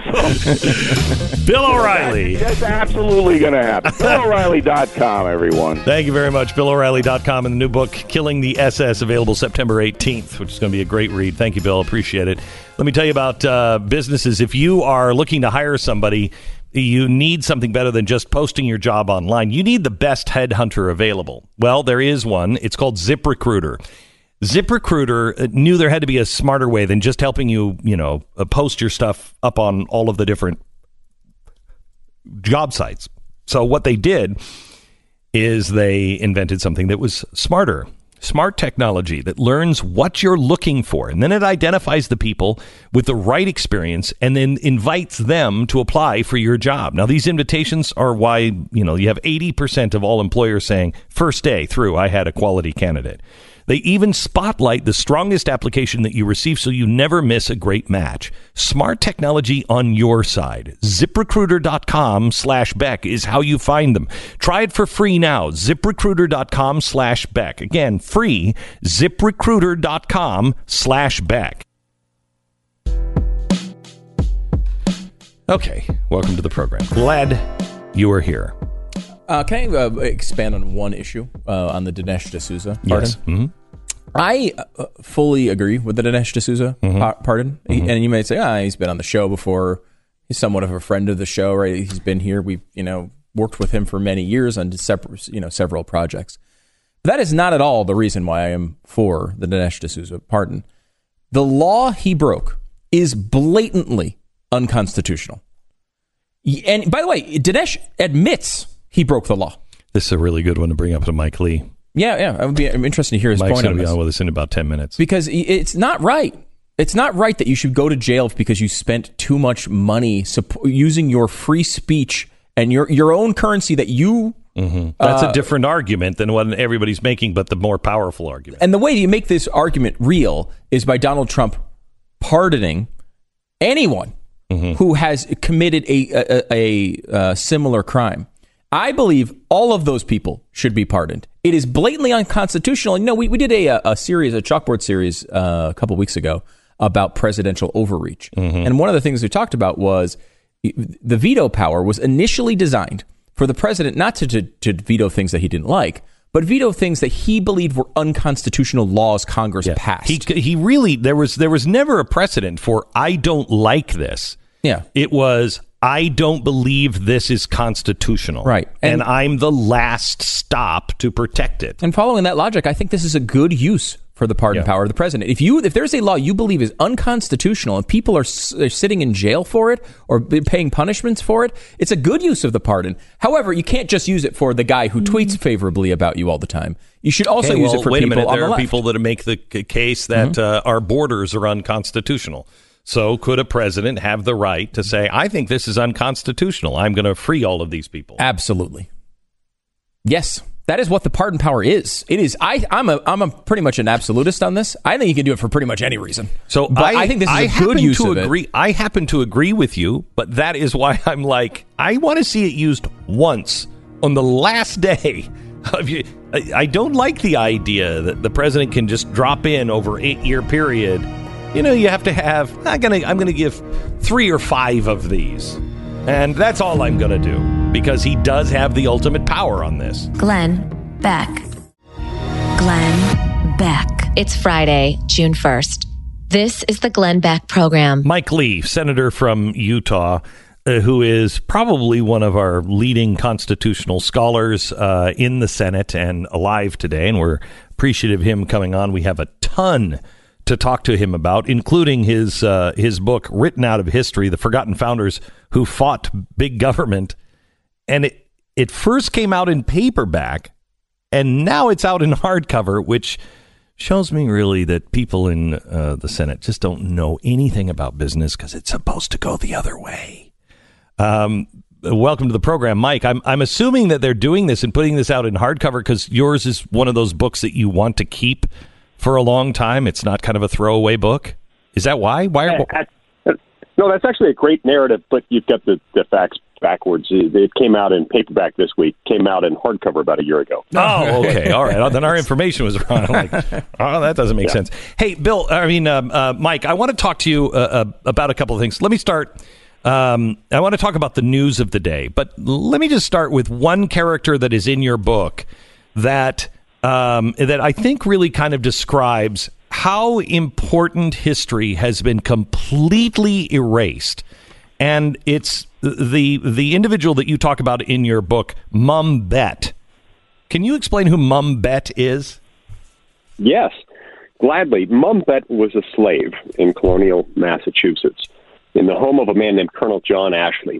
Speaker 4: So,
Speaker 2: Bill O'Reilly.
Speaker 4: That's, that's absolutely going to happen. Bill O'Reilly dot com, everyone.
Speaker 2: Thank you very much. Bill O'Reilly dot com and the new book, Killing the S S, available September eighteenth, which is going to be a great read. Thank you, Bill. Appreciate it. Let me tell you about uh, businesses. If you are looking to hire somebody, you need something better than just posting your job online. You need the best headhunter available. Well, there is one. It's called ZipRecruiter. ZipRecruiter knew there had to be a smarter way than just helping you, you know, post your stuff up on all of the different job sites. So what they did is they invented something that was smarter. Smart technology that learns what you're looking for, and then it identifies the people with the right experience and then invites them to apply for your job. Now, these invitations are why, you know, you have eighty percent of all employers saying, first day through, I had a quality candidate. They even spotlight the strongest application that you receive so you never miss a great match. Smart technology on your side. ZipRecruiter.com slash Beck is how you find them. Try it for free now. ZipRecruiter.com slash Beck. Again, free. ZipRecruiter.com slash Beck. Okay, welcome to the program. Glad you are here.
Speaker 3: Uh, can I uh, expand on one issue uh, on the Dinesh D'Souza pardon?
Speaker 2: Yes. Mm-hmm.
Speaker 3: I uh, fully agree with the Dinesh D'Souza mm-hmm. pa- pardon. Mm-hmm. He, and you may say, ah, he's been on the show before. He's somewhat of a friend of the show, right? He's been here. We've, you know, worked with him for many years on separate, you know, several projects. But that is not at all the reason why I am for the Dinesh D'Souza pardon. The law he broke is blatantly unconstitutional. And by the way, Dinesh admits he broke the law.
Speaker 2: This is a really good one to bring up to Mike Lee.
Speaker 3: Yeah, yeah. I would be, I'm interested to hear his
Speaker 2: Mike's
Speaker 3: point on
Speaker 2: this. Mike's going to be
Speaker 3: this.
Speaker 2: on with us in about ten minutes.
Speaker 3: Because it's not right. It's not right that you should go to jail because you spent too much money supp- using your free speech and your, your own currency that you...
Speaker 2: Mm-hmm. That's
Speaker 3: uh,
Speaker 2: a different argument than what everybody's making, but the more powerful argument.
Speaker 3: And the way you make this argument real is by Donald Trump pardoning anyone mm-hmm. who has committed a, a, a, a similar crime. I believe all of those people should be pardoned. It is blatantly unconstitutional. You know, we, we did a, a series, a chalkboard series uh, a couple of weeks ago about presidential overreach. Mm-hmm. And one of the things we talked about was the veto power was initially designed for the president not to, to, to veto things that he didn't like, but veto things that he believed were unconstitutional laws Congress
Speaker 2: yeah.
Speaker 3: passed.
Speaker 2: He, he really, there was, there was never a precedent for, I don't like this.
Speaker 3: Yeah.
Speaker 2: It was, I don't believe this is constitutional.
Speaker 3: Right.
Speaker 2: And, and I'm the last stop to protect it.
Speaker 3: And following that logic, I think this is a good use for the pardon
Speaker 2: yeah.
Speaker 3: power of the president. If you, if there's a law you believe is unconstitutional and people are, are sitting in jail for it or paying punishments for it, it's a good use of the pardon. However, you can't just use it for the guy who tweets favorably about you all the time. You should also
Speaker 2: okay,
Speaker 3: use
Speaker 2: well,
Speaker 3: it for
Speaker 2: wait
Speaker 3: people
Speaker 2: a minute.
Speaker 3: on
Speaker 2: There
Speaker 3: the
Speaker 2: are
Speaker 3: left.
Speaker 2: people that make the c- case that mm-hmm. uh, our borders are unconstitutional. So could a president have the right to say, I think this is unconstitutional. I'm going to free all of these people?
Speaker 3: Absolutely. Yes. That is what the pardon power is. It is. I, I'm a. I'm a pretty much an absolutist on this. I think you can do it for pretty much any reason.
Speaker 2: So
Speaker 3: but
Speaker 2: I,
Speaker 3: I think this is
Speaker 2: I
Speaker 3: a good use
Speaker 2: to
Speaker 3: of
Speaker 2: agree,
Speaker 3: it.
Speaker 2: I happen to agree with you, but that is why I'm like, I want to see it used once on the last day. Of you, I, I don't like the idea that the president can just drop in over eight year period. You know, you have to have. I'm gonna. I'm gonna give three or five of these, and that's all I'm gonna do because he does have the ultimate power on this.
Speaker 1: Glenn Beck. Glenn Beck.
Speaker 6: It's Friday, June first. This is the Glenn Beck Program.
Speaker 2: Mike Lee, senator from Utah, uh, who is probably one of our leading constitutional scholars uh, in the Senate and alive today, and we're appreciative of him coming on. We have a ton to talk to him about, including his uh, his book, Written Out of History, The Forgotten Founders Who Fought Big Government. And it, it first came out in paperback, and now it's out in hardcover, which shows me really that people in uh, the Senate just don't know anything about business because it's supposed to go the other way. Um, welcome to the program, Mike. I'm I'm assuming that they're doing this and putting this out in hardcover because yours is one of those books that you want to keep for a long time. It's not kind of a throwaway book. Is that why? Why? Are,
Speaker 7: yeah, no, that's actually a great narrative, but you've got the, the facts backwards. It came out in paperback this week, came out in hardcover about a year ago.
Speaker 2: Oh, okay. All right. Then our information was wrong. Like, oh, that doesn't make yeah. sense. Hey, Bill, I mean, um, uh, Mike, I want to talk to you uh, uh, about a couple of things. Let me start. Um, I want to talk about the news of the day, but let me just start with one character that is in your book that um, that I think really kind of describes how important history has been completely erased. And it's the the individual that you talk about in your book, Mum Bet. Can you explain who Mum Bet is?
Speaker 7: Yes, gladly. Mum Bet was a slave in colonial Massachusetts in the home of a man named Colonel John Ashley.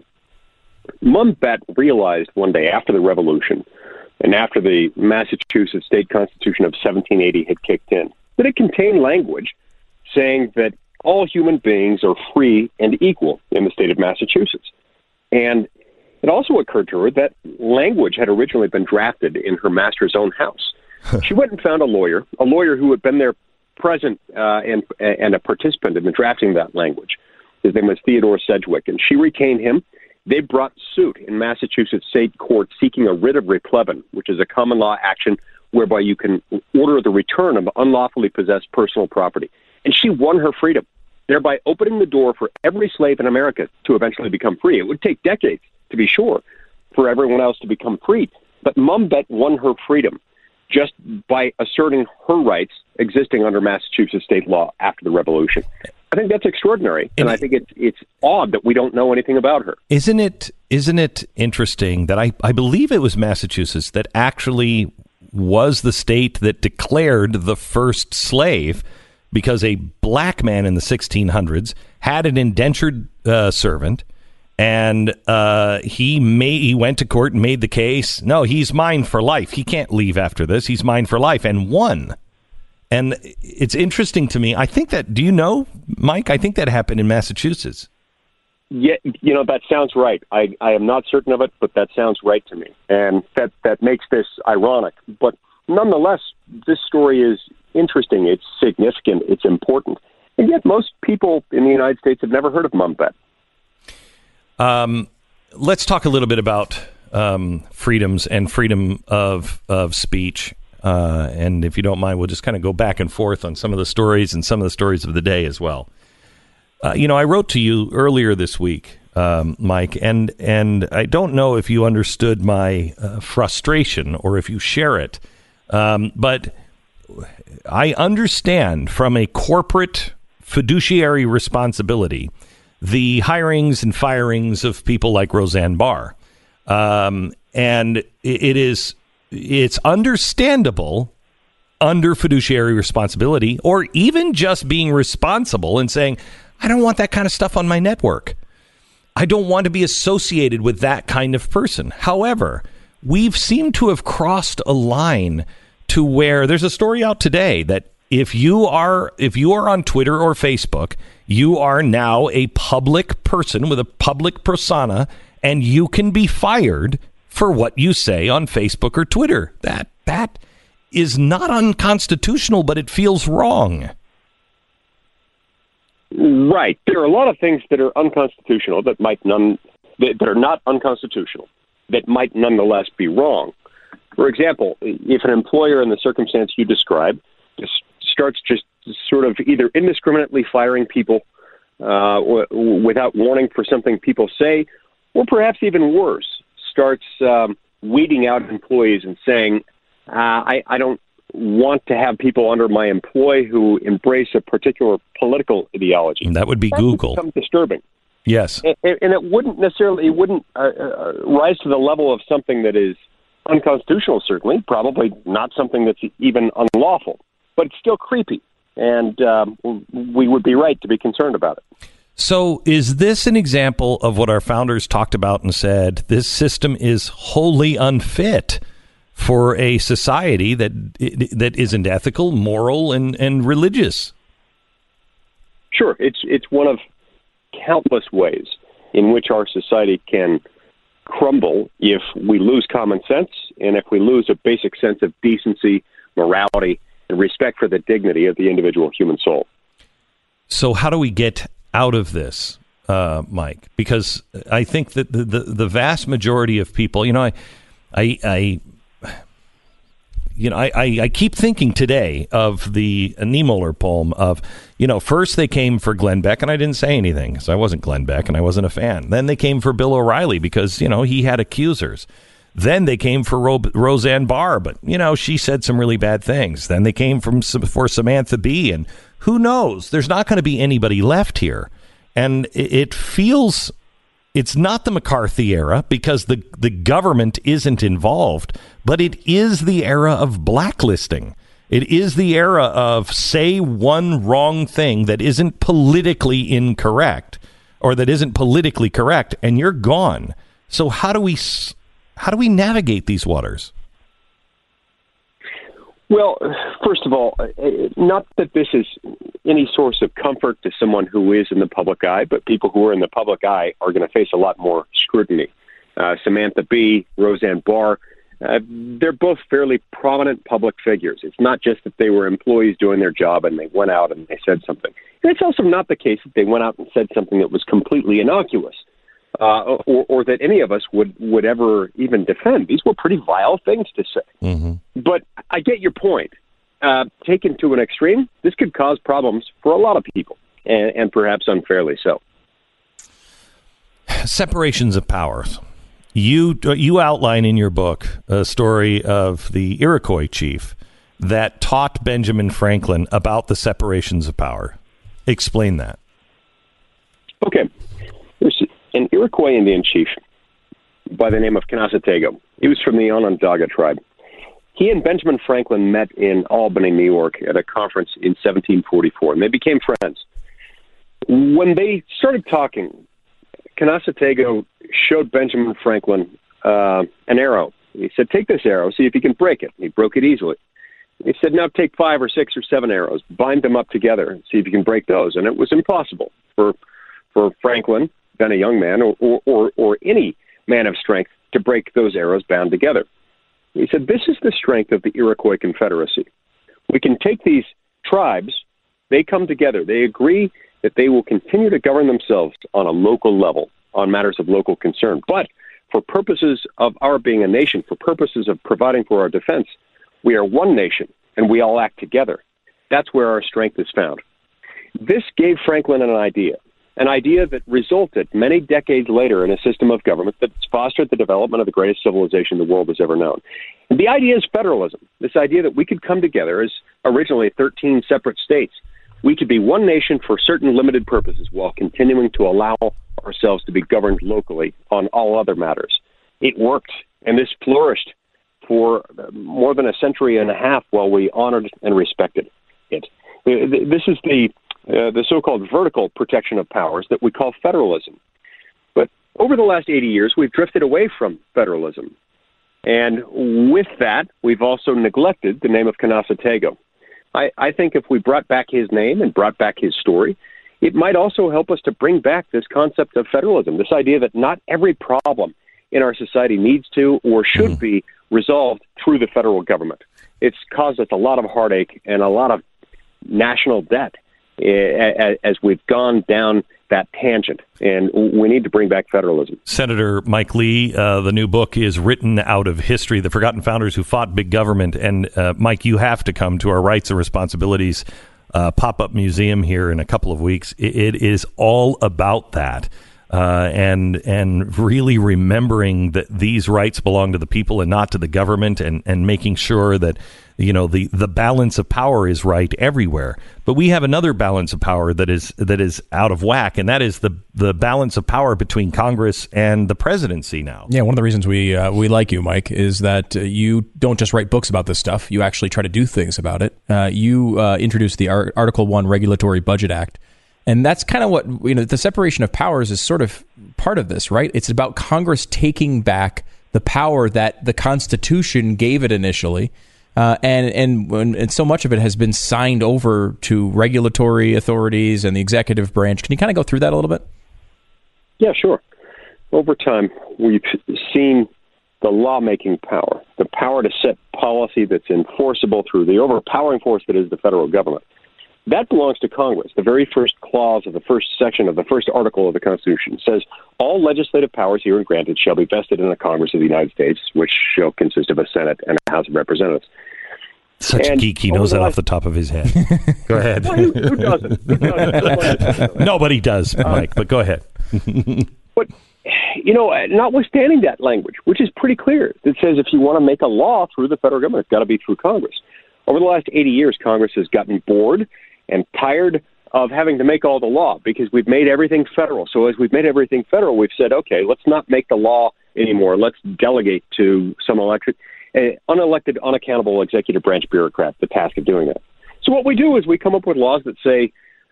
Speaker 7: Mum Bet realized one day after the Revolution and after the Massachusetts State Constitution of seventeen eighty had kicked in that it contained language saying that all human beings are free and equal in the state of Massachusetts. And it also occurred to her that language had originally been drafted in her master's own house. She went and found a lawyer, a lawyer who had been there present uh, and, and a participant in the drafting of that language. His name was Theodore Sedgwick, and she retained him. They brought suit in Massachusetts state court seeking a writ of replevin, which is a common law action whereby you can order the return of unlawfully possessed personal property. And she won her freedom, thereby opening the door for every slave in America to eventually become free. It would take decades, to be sure, for everyone else to become free. But Mum Bet won her freedom just by asserting her rights existing under Massachusetts state law after the Revolution. I think that's extraordinary, and, and I think it's it's odd that we don't know anything about her.
Speaker 2: Isn't it? Isn't it interesting that I, I believe it was Massachusetts that actually was the state that declared the first slave, because a black man in the sixteen hundreds had an indentured uh, servant, and uh, he made, he went to court and made the case. No, he's mine for life. He can't leave after this. He's mine for life, and won. And it's interesting to me. I think that, do you know, Mike? I think that happened in Massachusetts.
Speaker 7: Yeah, you know, that sounds right. I, I am not certain of it, but that sounds right to me. And that, that makes this ironic. But nonetheless, this story is interesting. It's significant. It's important. And yet most people in the United States have never heard of Mum Bet.
Speaker 2: Um, let's talk a little bit about um, freedoms and freedom of, of speech. Uh, and if you don't mind, we'll just kind of go back and forth on some of the stories and some of the stories of the day as well. Uh, you know, I wrote to you earlier this week, um, Mike, and and I don't know if you understood my uh, frustration or if you share it, um, but I understand from a corporate fiduciary responsibility the hirings and firings of people like Roseanne Barr, um, and it, it is. It's understandable under fiduciary responsibility, or even just being responsible and saying, I don't want that kind of stuff on my network. I don't want to be associated with that kind of person. However, we've seemed to have crossed a line to where there's a story out today that if you are if you are on Twitter or Facebook, you are now a public person with a public persona, and you can be fired for what you say on Facebook or Twitter. That that is not unconstitutional, but it feels wrong.
Speaker 7: Right. There are a lot of things that are unconstitutional that might none that, that are not unconstitutional that might nonetheless be wrong. For example, if an employer in the circumstance you describe just starts just sort of either indiscriminately firing people uh, w- without warning for something people say, or perhaps even worse, starts um, weeding out employees and saying, uh, I, I don't want to have people under my employ who embrace a particular political ideology.
Speaker 2: And that would be
Speaker 7: that
Speaker 2: Google.
Speaker 7: Would become disturbing.
Speaker 2: Yes.
Speaker 7: And, and it wouldn't necessarily, it wouldn't uh, uh, rise to the level of something that is unconstitutional, certainly, probably not something that's even unlawful, but it's still creepy. And um, we would be right to be concerned about it.
Speaker 2: So is this an example of what our founders talked about and said, this system is wholly unfit for a society that that isn't ethical, moral, and, and religious?
Speaker 7: Sure. It's it's one of countless ways in which our society can crumble if we lose common sense and if we lose a basic sense of decency, morality, and respect for the dignity of the individual human soul.
Speaker 2: So how do we get out of this, uh, Mike? Because I think that the, the, the vast majority of people, you know, I, I, I you know, I, I, I keep thinking today of the Niemöller poem of, you know, first they came for Glenn Beck and I didn't say anything because I wasn't Glenn Beck and I wasn't a fan. Then they came for Bill O'Reilly because, you know, he had accusers. Then they came for Ro- Roseanne Barr, but, you know, she said some really bad things. Then they came from for Samantha Bee, and who knows? There's not going to be anybody left here. And it, it feels it's not the McCarthy era because the, the government isn't involved, but it is the era of blacklisting. It is the era of say one wrong thing that isn't politically incorrect or that isn't politically correct, and you're gone. So how do we... How do we navigate these waters?
Speaker 7: Well, first of all, not that this is any source of comfort to someone who is in the public eye, but people who are in the public eye are going to face a lot more scrutiny. Uh, Samantha Bee, Roseanne Barr, uh, they're both fairly prominent public figures. It's not just that they were employees doing their job and they went out and they said something. And it's also not the case that they went out and said something that was completely innocuous. Uh, or, or that any of us would, would ever even defend. These were pretty vile things to say. Mm-hmm. But I get your point. Uh, taken to an extreme, this could cause problems for a lot of people, and, and perhaps unfairly so.
Speaker 2: Separations of powers. You you outline in your book a story of the Iroquois chief that taught Benjamin Franklin about the separations of power. Explain that.
Speaker 7: Okay. There's an Iroquois Indian chief by the name of Canasatego. He was from the Onondaga tribe. He and Benjamin Franklin met in Albany, New York, at a conference in seventeen forty-four, and they became friends. When they started talking, Canasatego showed Benjamin Franklin uh, an arrow. He said, take this arrow, see if you can break it. He broke it easily. He said, now take five or six or seven arrows, bind them up together, and see if you can break those. And it was impossible for for Franklin, then a young man, or, or, or, or any man of strength, to break those arrows bound together. He said, this is the strength of the Iroquois Confederacy. We can take these tribes, they come together, they agree that they will continue to govern themselves on a local level, on matters of local concern. But for purposes of our being a nation, for purposes of providing for our defense, we are one nation, and we all act together. That's where our strength is found. This gave Franklin an idea. An idea that resulted many decades later in a system of government that's fostered the development of the greatest civilization the world has ever known. And the idea is federalism, this idea that we could come together as originally thirteen separate states. We could be one nation for certain limited purposes while continuing to allow ourselves to be governed locally on all other matters. It worked, and this flourished for more than a century and a half while we honored and respected it. This is the Uh, the so-called vertical protection of powers that we call federalism. But over the last eighty years, we've drifted away from federalism. And with that, we've also neglected the name of Canasatego. I, I think if we brought back his name and brought back his story, it might also help us to bring back this concept of federalism, this idea that not every problem in our society needs to or should mm. be resolved through the federal government. It's caused us a lot of heartache and a lot of national debt as we've gone down that tangent, and we need to bring back federalism.
Speaker 2: Senator Mike Lee, uh, the new book is Written Out of History, The Forgotten Founders Who Fought Big Government. And uh, Mike, you have to come to our Rights and Responsibilities uh, pop-up museum here in a couple of weeks. It, it is all about that. Uh, and and really remembering that these rights belong to the people and not to the government, and, and making sure that, you know, the, the balance of power is right everywhere. But we have another balance of power that is that is out of whack, and that is the the balance of power between Congress and the presidency now.
Speaker 3: Yeah, one of the reasons we uh, we like you, Mike, is that uh, you don't just write books about this stuff. You actually try to do things about it. Uh, you uh, introduced the Ar- Article One Regulatory Budget Act. And that's kind of what, you know, the separation of powers is sort of part of this, right? It's about Congress taking back the power that the Constitution gave it initially. Uh, and, and and so much of it has been signed over to regulatory authorities and the executive branch. Can you kind of go through that a little bit?
Speaker 7: Yeah, sure. Over time, we've seen the lawmaking power, the power to set policy that's enforceable through the overpowering force that is the federal government. That belongs to Congress. The very first clause of the first section of the first article of the Constitution says, all legislative powers herein granted shall be vested in a Congress of the United States, which shall consist of a Senate and a House of Representatives.
Speaker 2: Such
Speaker 7: and
Speaker 2: a geek, he knows that last... off the top of his head. Go ahead.
Speaker 7: Well, who, who doesn't? Who doesn't?
Speaker 2: Nobody does, Mike, but go ahead.
Speaker 7: But, you know, notwithstanding that language, which is pretty clear, that says if you want to make a law through the federal government, it's got to be through Congress. Over the last eighty years, Congress has gotten bored and tired of having to make all the law because we've made everything federal. So as we've made everything federal, we've said, okay, let's not make the law anymore. Let's delegate to some elected, uh, unelected, unaccountable executive branch bureaucrat the task of doing that. So what we do is we come up with laws that say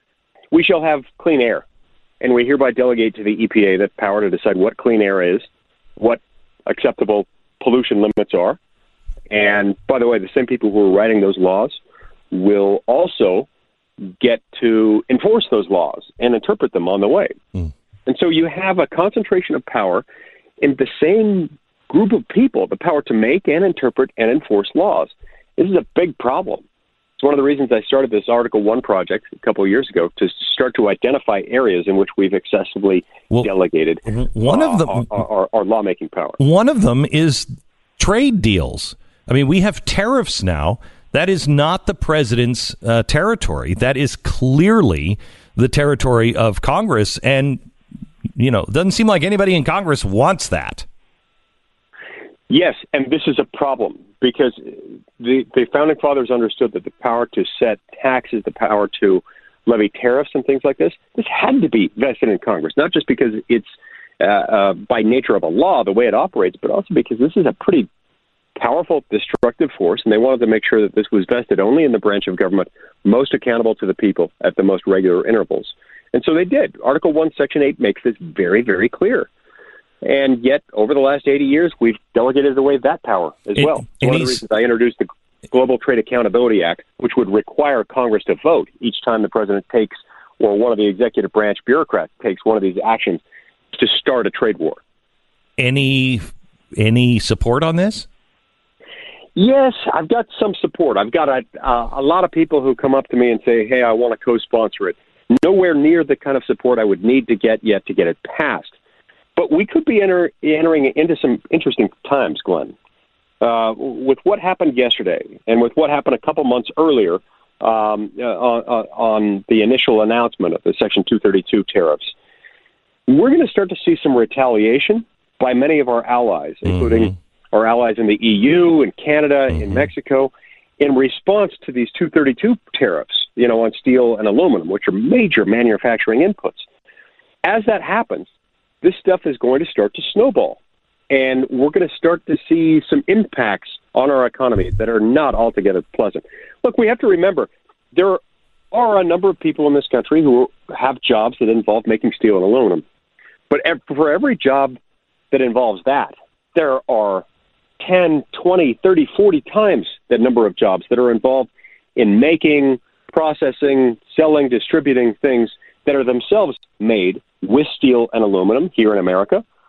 Speaker 7: we shall have clean air, and we hereby delegate to the E P A that power to decide what clean air is, what acceptable pollution limits are. And by the way, the same people who are writing those laws will also get to enforce those laws and interpret them on the way. Mm. And so you have a concentration of power in the same group of people, the power to make and interpret and enforce laws. This is a big problem. It's one of the reasons I started this Article One project a couple of years ago, to start to identify areas in which we've excessively well, delegated
Speaker 2: one
Speaker 7: uh,
Speaker 2: of them,
Speaker 7: our, our, our lawmaking power.
Speaker 2: One of them is trade deals. I mean, we have tariffs now. That is not the president's uh, territory. That is clearly the territory of Congress. And, you know, it doesn't seem like anybody in Congress wants that.
Speaker 7: Yes, and this is a problem because the, the Founding Fathers understood that the power to set taxes, the power to levy tariffs and things like this, this had to be vested in Congress, not just because it's uh, uh, by nature of a law, the way it operates, but also because this is a pretty powerful, destructive force, and they wanted to make sure that this was vested only in the branch of government most accountable to the people at the most regular intervals. And so they did. Article One, Section eight makes this very, very clear. And yet, over the last eighty years, we've delegated away that power as
Speaker 2: it,
Speaker 7: well. So one of the reasons I introduced the Global Trade Accountability Act, which would require Congress to vote each time the president takes, or one of the executive branch bureaucrats takes one of these actions to start a trade war.
Speaker 2: Any any support on this?
Speaker 7: Yes, I've got some support. I've got a, uh, a lot of people who come up to me and say, hey, I want to co-sponsor it. Nowhere near the kind of support I would need to get yet to get it passed. But we could be enter, entering into some interesting times, Glenn. Uh, with what happened yesterday and with what happened a couple months earlier um, uh, on, on the initial announcement of the Section two thirty-two tariffs, we're going to start to see some retaliation by many of our allies, mm-hmm. including our allies in the E U, in Canada, mm-hmm. in Mexico, in response to these two thirty-two tariffs, you know, on steel and aluminum, which are major manufacturing inputs. As that happens, this stuff is going to start to snowball, and we're going to start to see some impacts on our economy that are not altogether pleasant. Look, we have to remember there are a number of people in this country who have jobs that involve making steel and aluminum, but for every job that involves that, there are ten, twenty, thirty, forty times the number of jobs that are involved in making, processing, selling, distributing things that are themselves made with steel and aluminum here in America,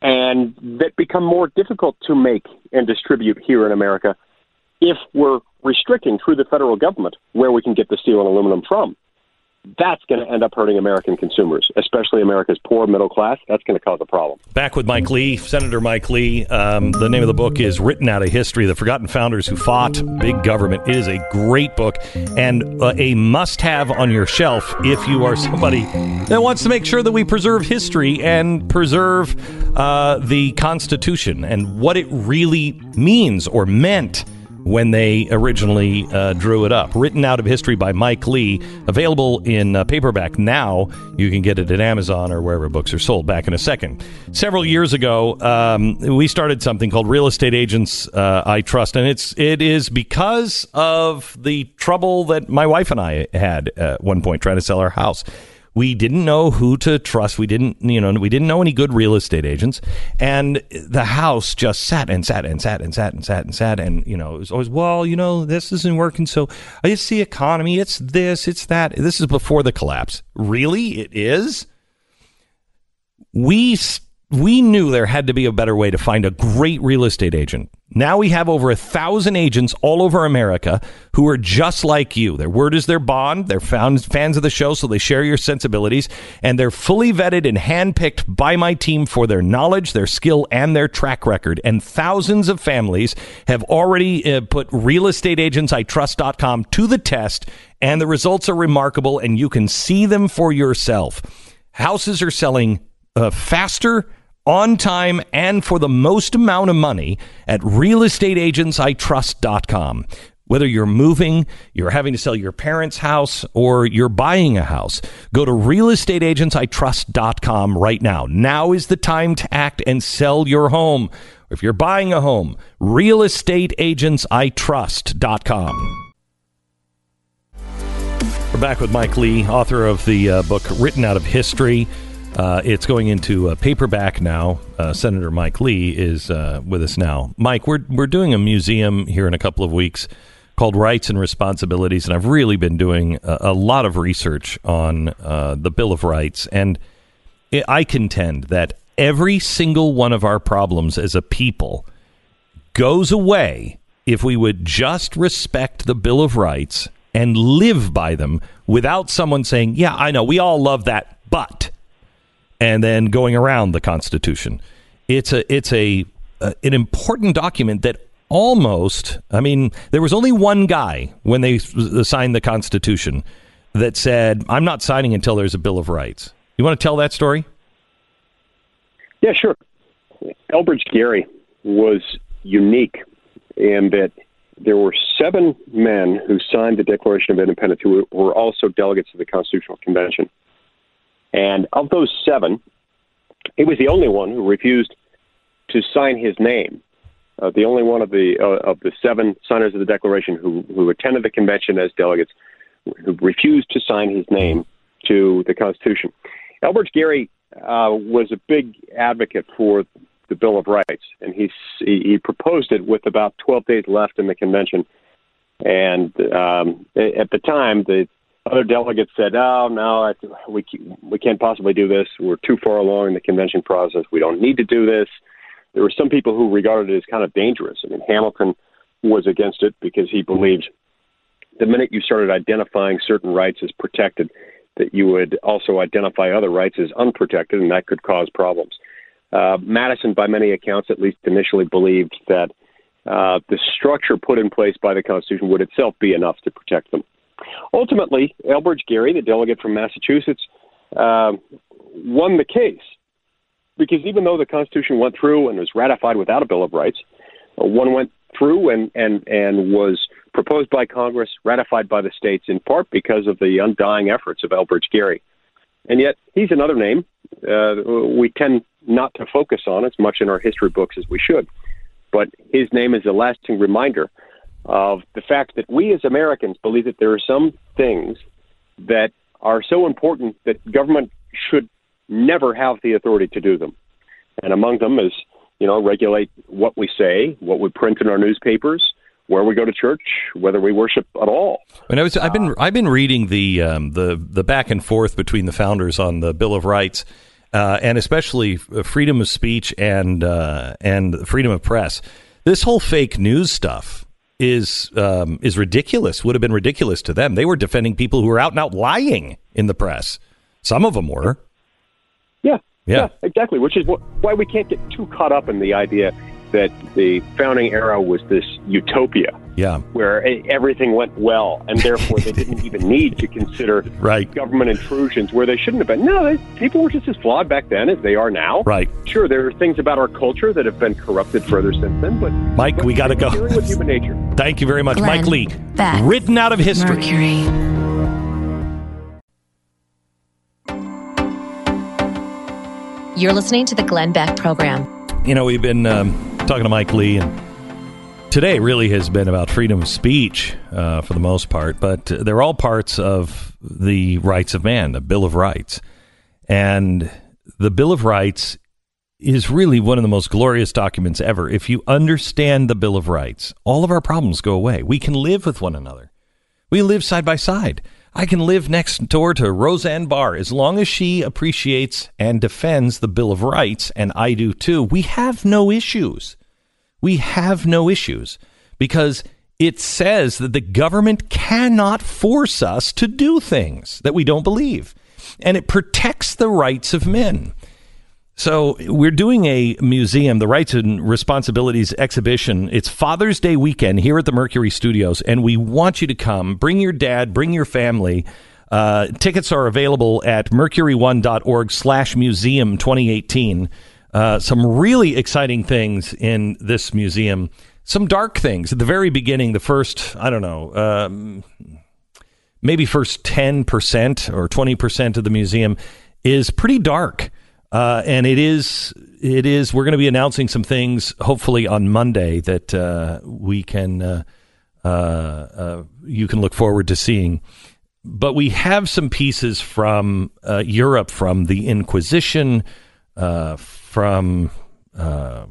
Speaker 7: and that become more difficult to make and distribute here in America if we're restricting through the federal government where we can get the steel and aluminum from. That's going to end up hurting American consumers, especially America's poor middle class. That's going to cause a problem.
Speaker 2: Back with Mike Lee, Senator Mike Lee. Um, the name of the book is Written Out of History, The Forgotten Founders Who Fought Big Government. It is a great book and uh, a must-have on your shelf if you are somebody that wants to make sure that we preserve history and preserve uh, the Constitution and what it really means or meant when they originally uh, drew it up. Written Out of History by Mike Lee, available in uh, paperback now. You can get it at Amazon or wherever books are sold. Back in a second. Several years ago, um, we started something called Real Estate Agents uh, I Trust, and it's it is because of the trouble that my wife and I had at one point trying to sell our house. We didn't know who to trust. We didn't, you know, we didn't know any good real estate agents. And the house just sat and sat and sat and sat and sat and sat. And, you know, it was always, well, you know, this isn't working. So it's the economy. It's this, it's that. This is before the collapse. Really? It is? We we knew there had to be a better way to find a great real estate agent. Now we have over a thousand agents all over America who are just like you. Their word is their bond. They're found, fans of the show, so they share your sensibilities. And they're fully vetted and handpicked by my team for their knowledge, their skill, and their track record. And thousands of families have already uh, put real estate agents I trust dot com to the test, and the results are remarkable, and you can see them for yourself. Houses are selling uh, faster, on time, and for the most amount of money at real estate agents I trust dot com. Whether you're moving, you're having to sell your parents' house, or you're buying a house, go to real estate agents I trust dot com right now. Now is the time to act and sell your home. If you're buying a home, real estate agents I trust dot com. We're back with Mike Lee, author of the uh, book Written Out of History. Uh, it's going into a paperback now. Uh, Senator Mike Lee is uh, with us now. Mike, we're we're doing a museum here in a couple of weeks called Rights and Responsibilities, and I've really been doing a, a lot of research on uh, the Bill of Rights, and it, I contend that every single one of our problems as a people goes away if we would just respect the Bill of Rights and live by them without someone saying, yeah, I know, we all love that, but... and then going around the Constitution. It's a it's a uh, an important document that almost, I mean, there was only one guy when they signed the Constitution that said, I'm not signing until there's a Bill of Rights. You want to tell that story?
Speaker 7: Yeah, sure. Elbridge Gerry was unique in that there were seven men who signed the Declaration of Independence who were also delegates to the Constitutional Convention. And of those seven, he was the only one who refused to sign his name. Uh, the only one of the uh, of the seven signers of the Declaration who, who attended the convention as delegates who refused to sign his name to the Constitution. Elbridge Gerry uh, was a big advocate for the Bill of Rights, and he, he proposed it with about twelve days left in the convention. And um, at the time, the other delegates said, oh, no, we we can't possibly do this. We're too far along in the convention process. We don't need to do this. There were some people who regarded it as kind of dangerous. I mean, Hamilton was against it because he believed the minute you started identifying certain rights as protected, that you would also identify other rights as unprotected, and that could cause problems. Uh, Madison, by many accounts, at least initially believed that uh, the structure put in place by the Constitution would itself be enough to protect them. Ultimately, Elbridge Gerry, the delegate from Massachusetts, uh, won the case because even though the Constitution went through and was ratified without a Bill of Rights, uh, one went through and, and, and was proposed by Congress, ratified by the states, in part because of the undying efforts of Elbridge Gerry. And yet, he's another name uh, we tend not to focus on as much in our history books as we should. But his name is a lasting reminder of the fact that we as Americans believe that there are some things that are so important that government should never have the authority to do them. And among them is, you know, regulate what we say, what we print in our newspapers, where we go to church, whether we worship at all.
Speaker 2: And I was, I've been I've been reading the um, the the back and forth between the founders on the Bill of Rights, uh, and especially freedom of speech and uh, and freedom of press. This whole fake news stuff is um, is ridiculous. Would have been ridiculous to them. They were defending people who were out and out lying in the press. Some of them were.
Speaker 7: Yeah,
Speaker 2: yeah,
Speaker 7: yeah, exactly. Which is wh- why we can't get too caught up in the idea that the founding era was this utopia,
Speaker 2: yeah,
Speaker 7: where everything went well, and therefore they didn't even need to consider
Speaker 2: right.
Speaker 7: government intrusions where they shouldn't have been. No, they, people were just as flawed back then as they are now.
Speaker 2: Right.
Speaker 7: Sure, there are things about our culture that have been corrupted further since then, but
Speaker 2: Mike,
Speaker 7: but
Speaker 2: we got to go.
Speaker 7: Dealing with human nature.
Speaker 2: Thank you very much,
Speaker 1: Glenn
Speaker 2: Mike Lee.
Speaker 1: Beck.
Speaker 2: Written out of history.
Speaker 1: Mercury.
Speaker 6: You're listening to the Glenn Beck Program.
Speaker 2: You know, we've been um, talking to Mike Lee, and today really has been about freedom of speech uh, for the most part, but they're all parts of the rights of man, the Bill of Rights. And the Bill of Rights is really one of the most glorious documents ever. If you understand the Bill of Rights, all of our problems go away. We can live with one another. We live side by side. I can live next door to Roseanne Barr as long as she appreciates and defends the Bill of Rights, and I do too. We have no issues. We have no issues because it says that the government cannot force us to do things that we don't believe, and it protects the rights of men. So we're doing a museum, the Rights and Responsibilities exhibition. It's Father's Day weekend here at the Mercury Studios, and we want you to come. Bring your dad, bring your family. Uh, tickets are available at mercury one dot org slash museum twenty eighteen. Uh, some really exciting things in this museum. Some dark things. At the very beginning, the first, I don't know, um, maybe first ten percent or twenty percent of the museum is pretty dark. Uh, and it is, it is, we're going to be announcing some things, hopefully on Monday, that uh, we can, uh, uh, uh, you can look forward to seeing. But we have some pieces from uh, Europe, from the Inquisition, uh, from uh,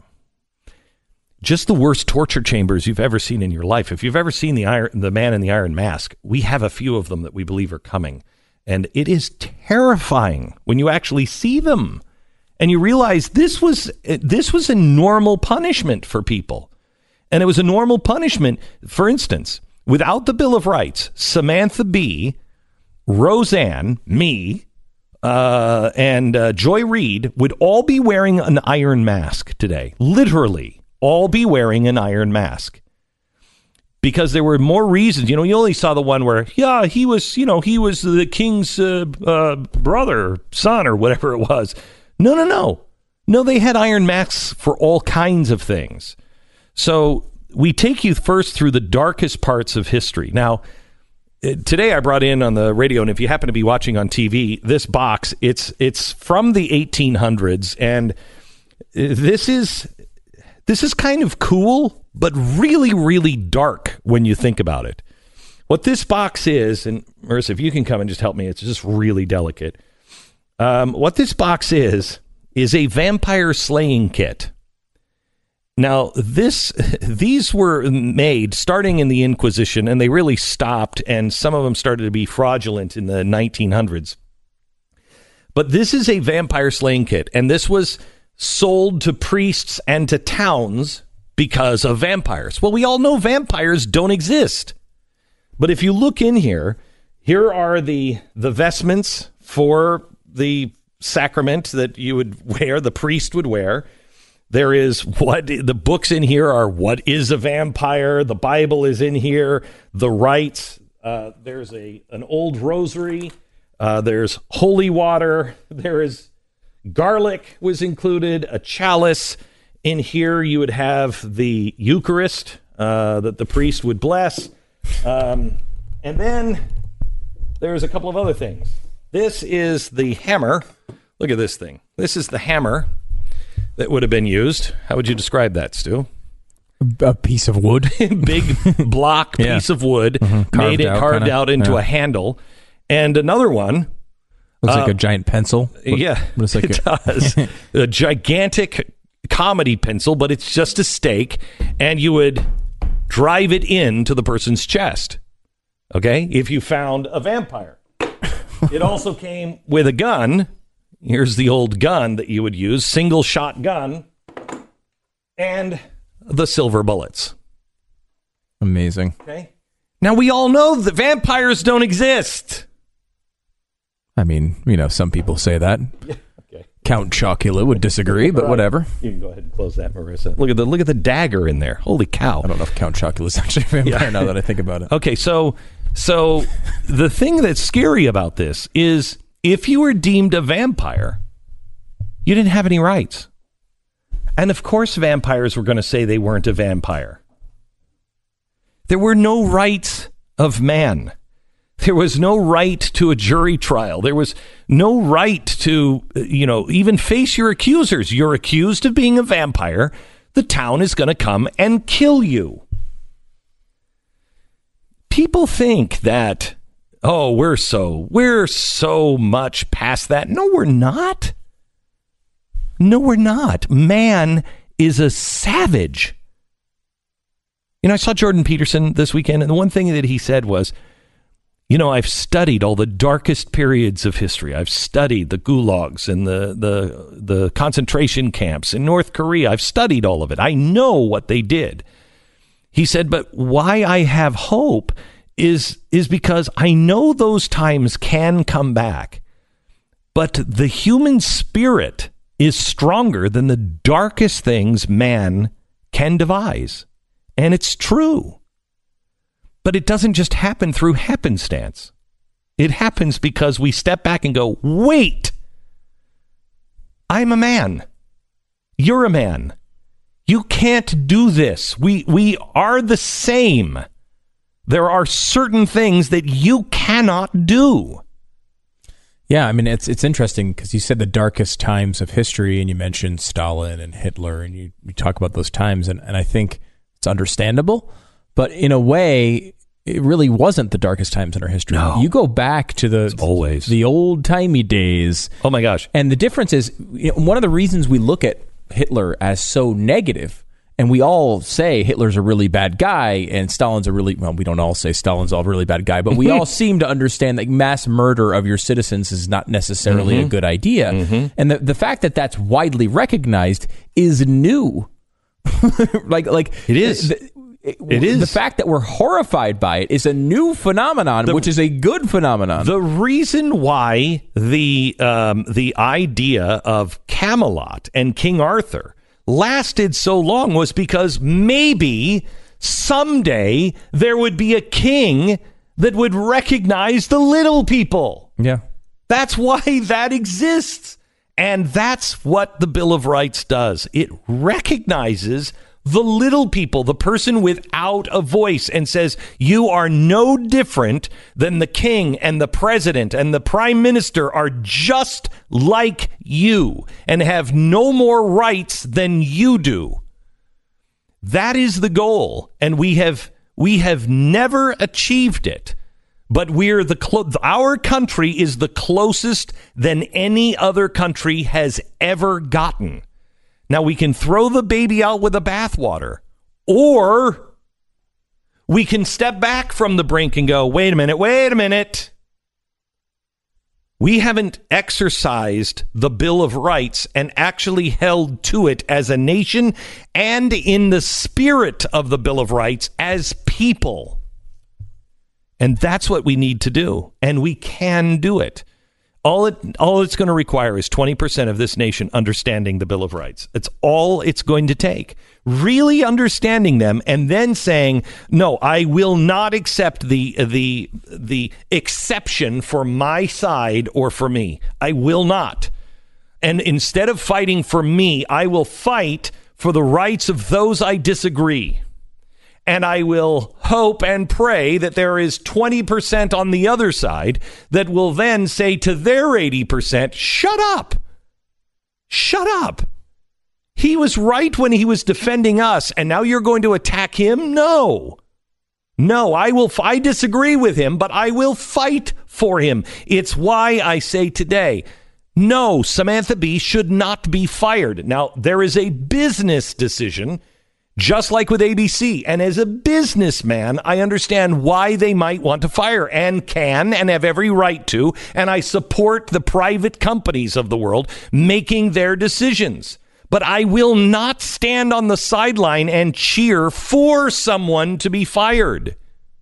Speaker 2: just the worst torture chambers you've ever seen in your life. If you've ever seen the iron, the Man in the Iron Mask, we have a few of them that we believe are coming. And it is terrifying when you actually see them. And you realize this was this was a normal punishment for people. And it was a normal punishment. For instance, without the Bill of Rights, Samantha Bee, Roseanne, me, uh, and uh, Joy Reid would all be wearing an iron mask today. Literally, all be wearing an iron mask. Because there were more reasons. You know, you only saw the one where, yeah, he was, you know, he was the king's uh, uh, brother, son, or whatever it was. No, no, no. No, they had iron masks for all kinds of things. So we take you first through the darkest parts of history. Now, today I brought in on the radio, and if you happen to be watching on T V, this box, it's it's from the eighteen hundreds, and this is this is kind of cool, but really, really dark when you think about it. What this box is, and Marissa, if you can come and just help me, it's just really delicate. Um, what this box is, is a vampire slaying kit. Now, this these were made starting in the Inquisition, and they really stopped, and some of them started to be fraudulent in the nineteen hundreds. But this is a vampire slaying kit, and this was sold to priests and to towns because of vampires. Well, we all know vampires don't exist. But if you look in here, here are the the vestments for the sacrament that you would wear, the priest would wear. There is what the books in here are. What is a vampire? The Bible is in here. The rites. Uh, there's a an old rosary. Uh, there's holy water. There is garlic was included. A chalice. In here you would have the Eucharist uh, that the priest would bless. Um, and then there's a couple of other things. This is the hammer. Look at this thing. This is the hammer that would have been used. How would you describe that, Stu?
Speaker 5: A piece of wood.
Speaker 2: Big block
Speaker 5: yeah.
Speaker 2: piece of wood.
Speaker 5: Mm-hmm.
Speaker 2: Made it
Speaker 5: out,
Speaker 2: carved
Speaker 5: kinda.
Speaker 2: out into
Speaker 5: yeah.
Speaker 2: a handle. And another one.
Speaker 5: Looks
Speaker 2: uh,
Speaker 5: like a giant pencil. What,
Speaker 2: yeah,
Speaker 5: what like
Speaker 2: it
Speaker 5: a-
Speaker 2: does. A gigantic comedy pencil, but it's just a stake. And you would drive it into the person's chest. Okay? If you found a vampire. It also came with a gun. Here's the old gun that you would use, single shot gun, and the silver bullets.
Speaker 3: Amazing.
Speaker 2: Okay. Now, we all know that vampires don't exist.
Speaker 3: I mean, you know, some people say that.
Speaker 2: Yeah. Okay.
Speaker 3: Count Chocula would disagree, but whatever.
Speaker 2: You can go ahead and close that, Marissa. Look at the look at the dagger in there. Holy cow!
Speaker 3: I don't know if Count Chocula is actually a vampire. Yeah. Now that I think about it.
Speaker 2: Okay, so so the thing that's scary about this is if you were deemed a vampire, you didn't have any rights, and of course, vampires were going to say they weren't a vampire. There were no rights of man. There was no right to a jury trial. There was no right to, you know, even face your accusers. You're accused of being a vampire. The town is going to come and kill you. People think that, oh, we're so, we're so much past that. No, we're not. No, we're not. Man is a savage. You know, I saw Jordan Peterson this weekend, and the one thing that he said was, you know, I've studied all the darkest periods of history. I've studied the gulags and the, the the concentration camps in North Korea. I've studied all of it. I know what they did. He said, but why I have hope is is because I know those times can come back. But the human spirit is stronger than the darkest things man can devise. And it's true. But it doesn't just happen through happenstance. It happens because we step back and go, wait, I'm a man. You're a man. You can't do this. We we are the same. There are certain things that you cannot do.
Speaker 3: Yeah, I mean, it's it's interesting because you said the darkest times of history, and you mentioned Stalin and Hitler, and you, you talk about those times, and, and I think it's understandable. But in a way, it really wasn't the darkest times in our history.
Speaker 2: No.
Speaker 3: You go back to the
Speaker 2: it's always
Speaker 3: the old-timey days.
Speaker 2: Oh, my gosh.
Speaker 3: And the difference is, you know, one of the reasons we look at Hitler as so negative, and we all say Hitler's a really bad guy, and Stalin's a really, well, we don't all say Stalin's a really bad guy, but we all seem to understand that mass murder of your citizens is not necessarily mm-hmm. a good idea. Mm-hmm. And the, the fact that that's widely recognized is new. like, like
Speaker 2: It is.
Speaker 3: The, It,
Speaker 2: it is.
Speaker 3: The fact that we're horrified by it is a new phenomenon, the, which is a good phenomenon.
Speaker 2: The reason why the um, the idea of Camelot and King Arthur lasted so long was because maybe someday there would be a king that would recognize the little people.
Speaker 3: Yeah.
Speaker 2: That's why that exists. And that's what the Bill of Rights does. It recognizes the little people, the person without a voice, and says, you are no different than the king and the president and the prime minister are just like you and have no more rights than you do. That is the goal, and we have we have never achieved it. But we're the clo- our country is the closest than any other country has ever gotten. Now, we can throw the baby out with the bathwater, or we can step back from the brink and go, wait a minute, wait a minute. We haven't exercised the Bill of Rights and actually held to it as a nation and in the spirit of the Bill of Rights as people. And that's what we need to do, and we can do it. All it all it's going to require is twenty percent of this nation understanding the Bill of Rights. It's all it's going to take. Really understanding them and then saying, no, I will not accept the the the exception for my side or for me. I will not. And instead of fighting for me, I will fight for the rights of those I disagree. And I will hope and pray that there is twenty percent on the other side that will then say to their eighty percent, shut up. Shut up. He was right when he was defending us, and now you're going to attack him? No. No, I will. I disagree with him, but I will fight for him. It's why I say today, no, Samantha Bee should not be fired. Now, there is a business decision. just like with A B C. And as a businessman, I understand why they might want to fire and can and have every right to. And I support the private companies of the world making their decisions. But I will not stand on the sideline and cheer for someone to be fired.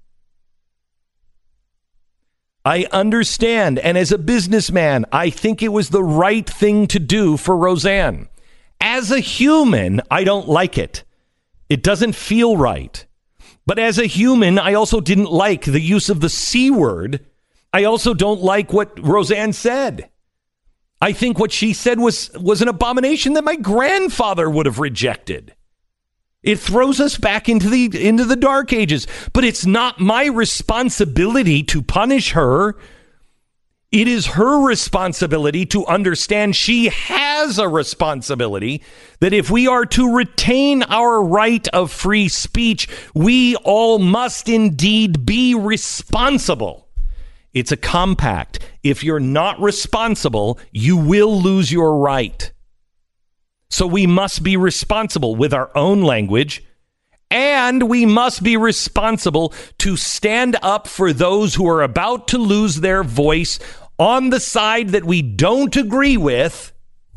Speaker 2: I understand. And as a businessman, I think it was the right thing to do for Roseanne. As a human, I don't like it. It doesn't feel right. But as a human, I also didn't like the use of the C word. I also don't like what Roseanne said. I think what she said was, was an abomination that my grandfather would have rejected. It throws us back into the into the dark ages. But it's not my responsibility to punish her. It is her responsibility to understand she has a responsibility that if we are to retain our right of free speech, we all must indeed be responsible. It's a compact. If you're not responsible, you will lose your right. So we must be responsible with our own language, and we must be responsible to stand up for those who are about to lose their voice on the side that we don't agree with,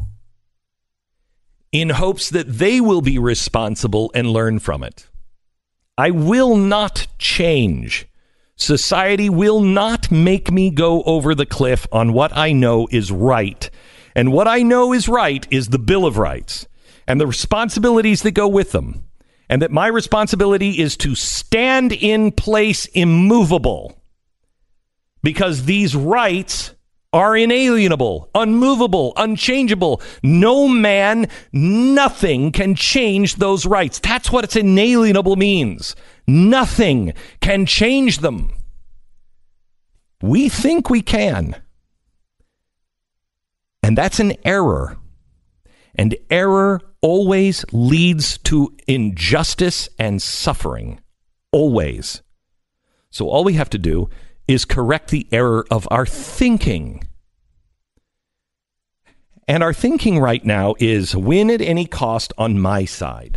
Speaker 2: in hopes that they will be responsible and learn from it. I will not change. Society will not make me go over the cliff on what I know is right. And what I know is right is the Bill of Rights and the responsibilities that go with them. And that my responsibility is to stand in place immovable. Because these rights are inalienable, unmovable, unchangeable. No man, nothing can change those rights. That's what it's inalienable means. Nothing can change them. We think we can. And that's an error. And error always leads to injustice and suffering. Always. So all we have to do is correct the error of our thinking. And our thinking right now is win at any cost on my side.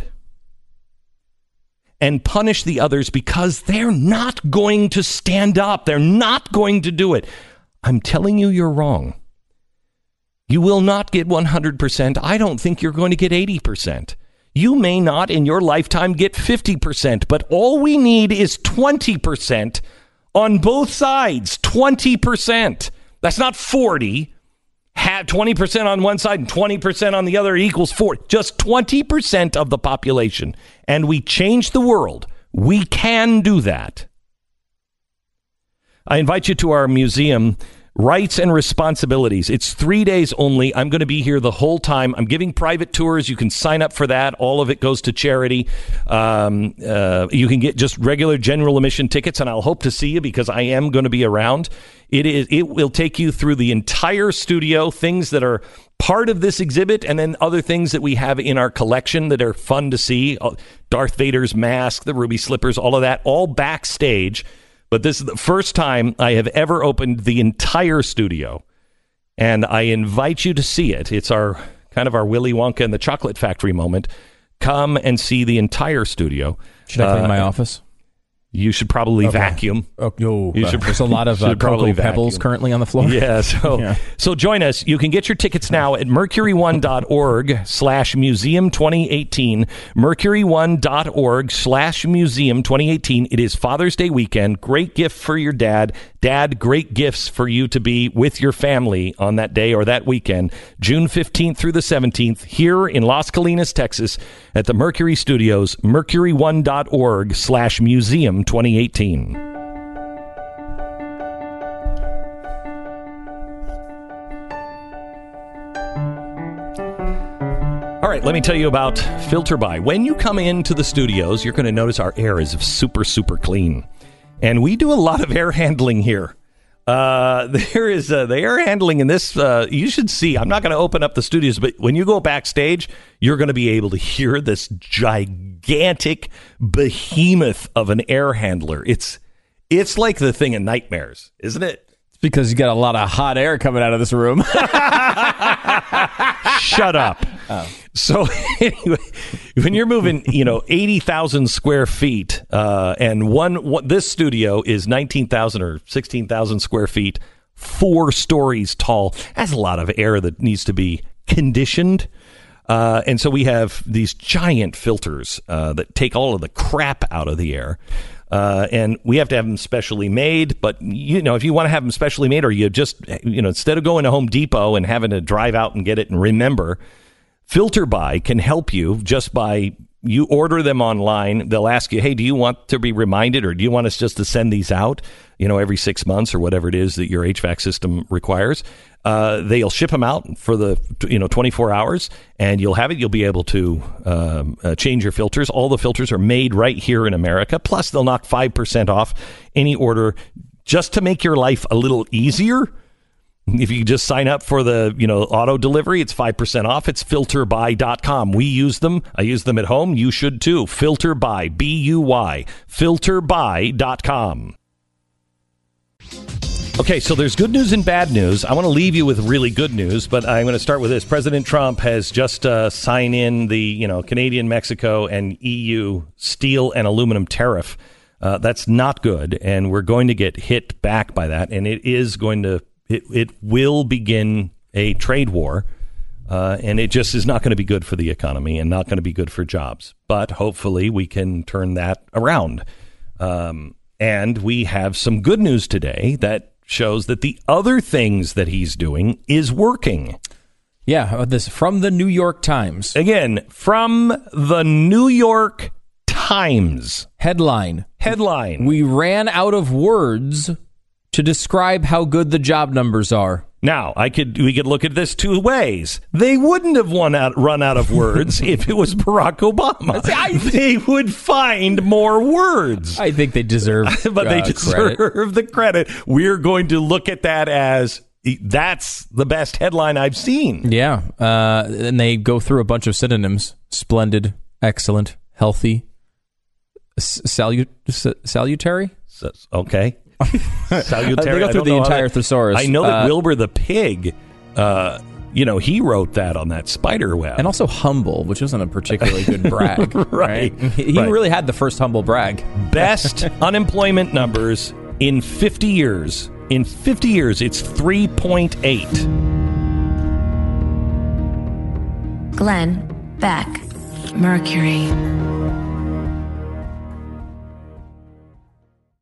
Speaker 2: And punish the others because they're not going to stand up. They're not going to do it. I'm telling you, you're wrong. You will not get one hundred percent. I don't think you're going to get eighty percent. You may not in your lifetime get fifty percent, but all we need is twenty percent on both sides. twenty percent. That's not forty. Have twenty percent on one side and twenty percent on the other equals forty. Just twenty percent of the population. And we change the world. We can do that. I invite you to our museum, Rights and Responsibilities. It's three days only. I'm going to be here the whole time. I'm giving private tours. You can sign up for that. All of it goes to charity. Um, uh, you can get just regular general admission tickets, and I'll hope to see you because I am going to be around. It is. It will take you through the entire studio, things that are part of this exhibit, and then other things that we have in our collection that are fun to see. Darth Vader's mask, the ruby slippers, all of that, all backstage. But this is the first time I have ever opened the entire studio, and I invite you to see it. It's our kind of our Willy Wonka and the Chocolate Factory moment. Come and see the entire studio.
Speaker 3: Should I clean
Speaker 2: uh,
Speaker 3: my office?
Speaker 2: You should probably
Speaker 3: okay.
Speaker 2: vacuum.
Speaker 3: Oh, no.
Speaker 2: You
Speaker 3: Uh,
Speaker 2: should,
Speaker 3: there's a lot of uh, cocoa pebbles currently on the floor.
Speaker 2: Yeah, so
Speaker 3: yeah.
Speaker 2: so join us. You can get your tickets now at mercury one dot org slash museum twenty eighteen. mercury one dot org slash museum twenty eighteen. It is Father's Day weekend. Great gift for your dad. Dad, great gifts for you to be with your family on that day or that weekend. June fifteenth through the seventeenth here in Las Colinas, Texas at the Mercury Studios. mercury one dot org slash museum twenty eighteen. All right, let me tell you about FilterBuy. When you come into the studios, you're going to notice our air is super, super clean. And we do a lot of air handling here. Uh, there is uh, the air handling in this. Uh, you should see. I'm not going to open up the studios, but when you go backstage, you're going to be able to hear this gigantic behemoth of an air handler. It's it's like the thing in nightmares, isn't it?
Speaker 3: It's because you got a lot of hot air coming out of this room.
Speaker 2: Shut up. Oh. So anyway, when you're moving, you know, eighty thousand square feet, uh, and one, one this studio is nineteen thousand or sixteen thousand square feet, four stories tall. That's a lot of air that needs to be conditioned. Uh, and so we have these giant filters uh, that take all of the crap out of the air. Uh, and we have to have them specially made. But, you know, if you want to have them specially made, or you just, you know, instead of going to Home Depot and having to drive out and get it and remember, FilterBuy can help you just by, you order them online. They'll ask you, hey, do you want to be reminded, or do you want us just to send these out, you know, every six months or whatever it is that your H V A C system requires? Uh, they'll ship them out for the, you know, twenty-four hours, and you'll have it. You'll be able to um, uh, change your filters. All the filters are made right here in America. Plus, they'll knock five percent off any order just to make your life a little easier. If you just sign up for the, you know, auto delivery, it's five percent off. It's filter buy dot com. We use them. I use them at home. You should too. FilterBuy, B U Y, filter buy dot com. Okay, so there's good news and bad news. I want to leave you with really good news, but I'm going to start with this. President Trump has just uh, signed in the, you know, Canadian, Mexico, and E U steel and aluminum tariff. Uh, that's not good, and we're going to get hit back by that, and it is going to, it, it will begin a trade war, uh, and it just is not going to be good for the economy and not going to be good for jobs. But hopefully we can turn that around. Um, and we have some good news today that shows that the other things that he's doing is working.
Speaker 3: Yeah, this from the New York Times.
Speaker 2: Again, from the New York Times.
Speaker 3: Headline.
Speaker 2: Headline.
Speaker 3: We ran out of words to describe how good the job numbers are.
Speaker 2: Now, I could we could look at this two ways. They wouldn't have won out, run out of words if it was Barack Obama. They would find more words.
Speaker 3: I think they deserve
Speaker 2: But they
Speaker 3: uh,
Speaker 2: deserve
Speaker 3: credit.
Speaker 2: the credit. We're going to look at that as, that's the best headline I've seen.
Speaker 3: Yeah, uh, and they go through a bunch of synonyms. Splendid, excellent, healthy, salut- salutary?
Speaker 2: Okay. Salutary.
Speaker 3: They go through the entire thesaurus.
Speaker 2: I know that
Speaker 3: uh,
Speaker 2: Wilbur the pig, uh, you know, he wrote that on that spider web.
Speaker 3: And also humble, which isn't a particularly good brag.
Speaker 2: right.
Speaker 3: right. He
Speaker 2: right.
Speaker 3: really had the first humble brag.
Speaker 2: Best unemployment numbers in fifty years. In fifty years, it's three point eight.
Speaker 1: Glenn Beck, Mercury.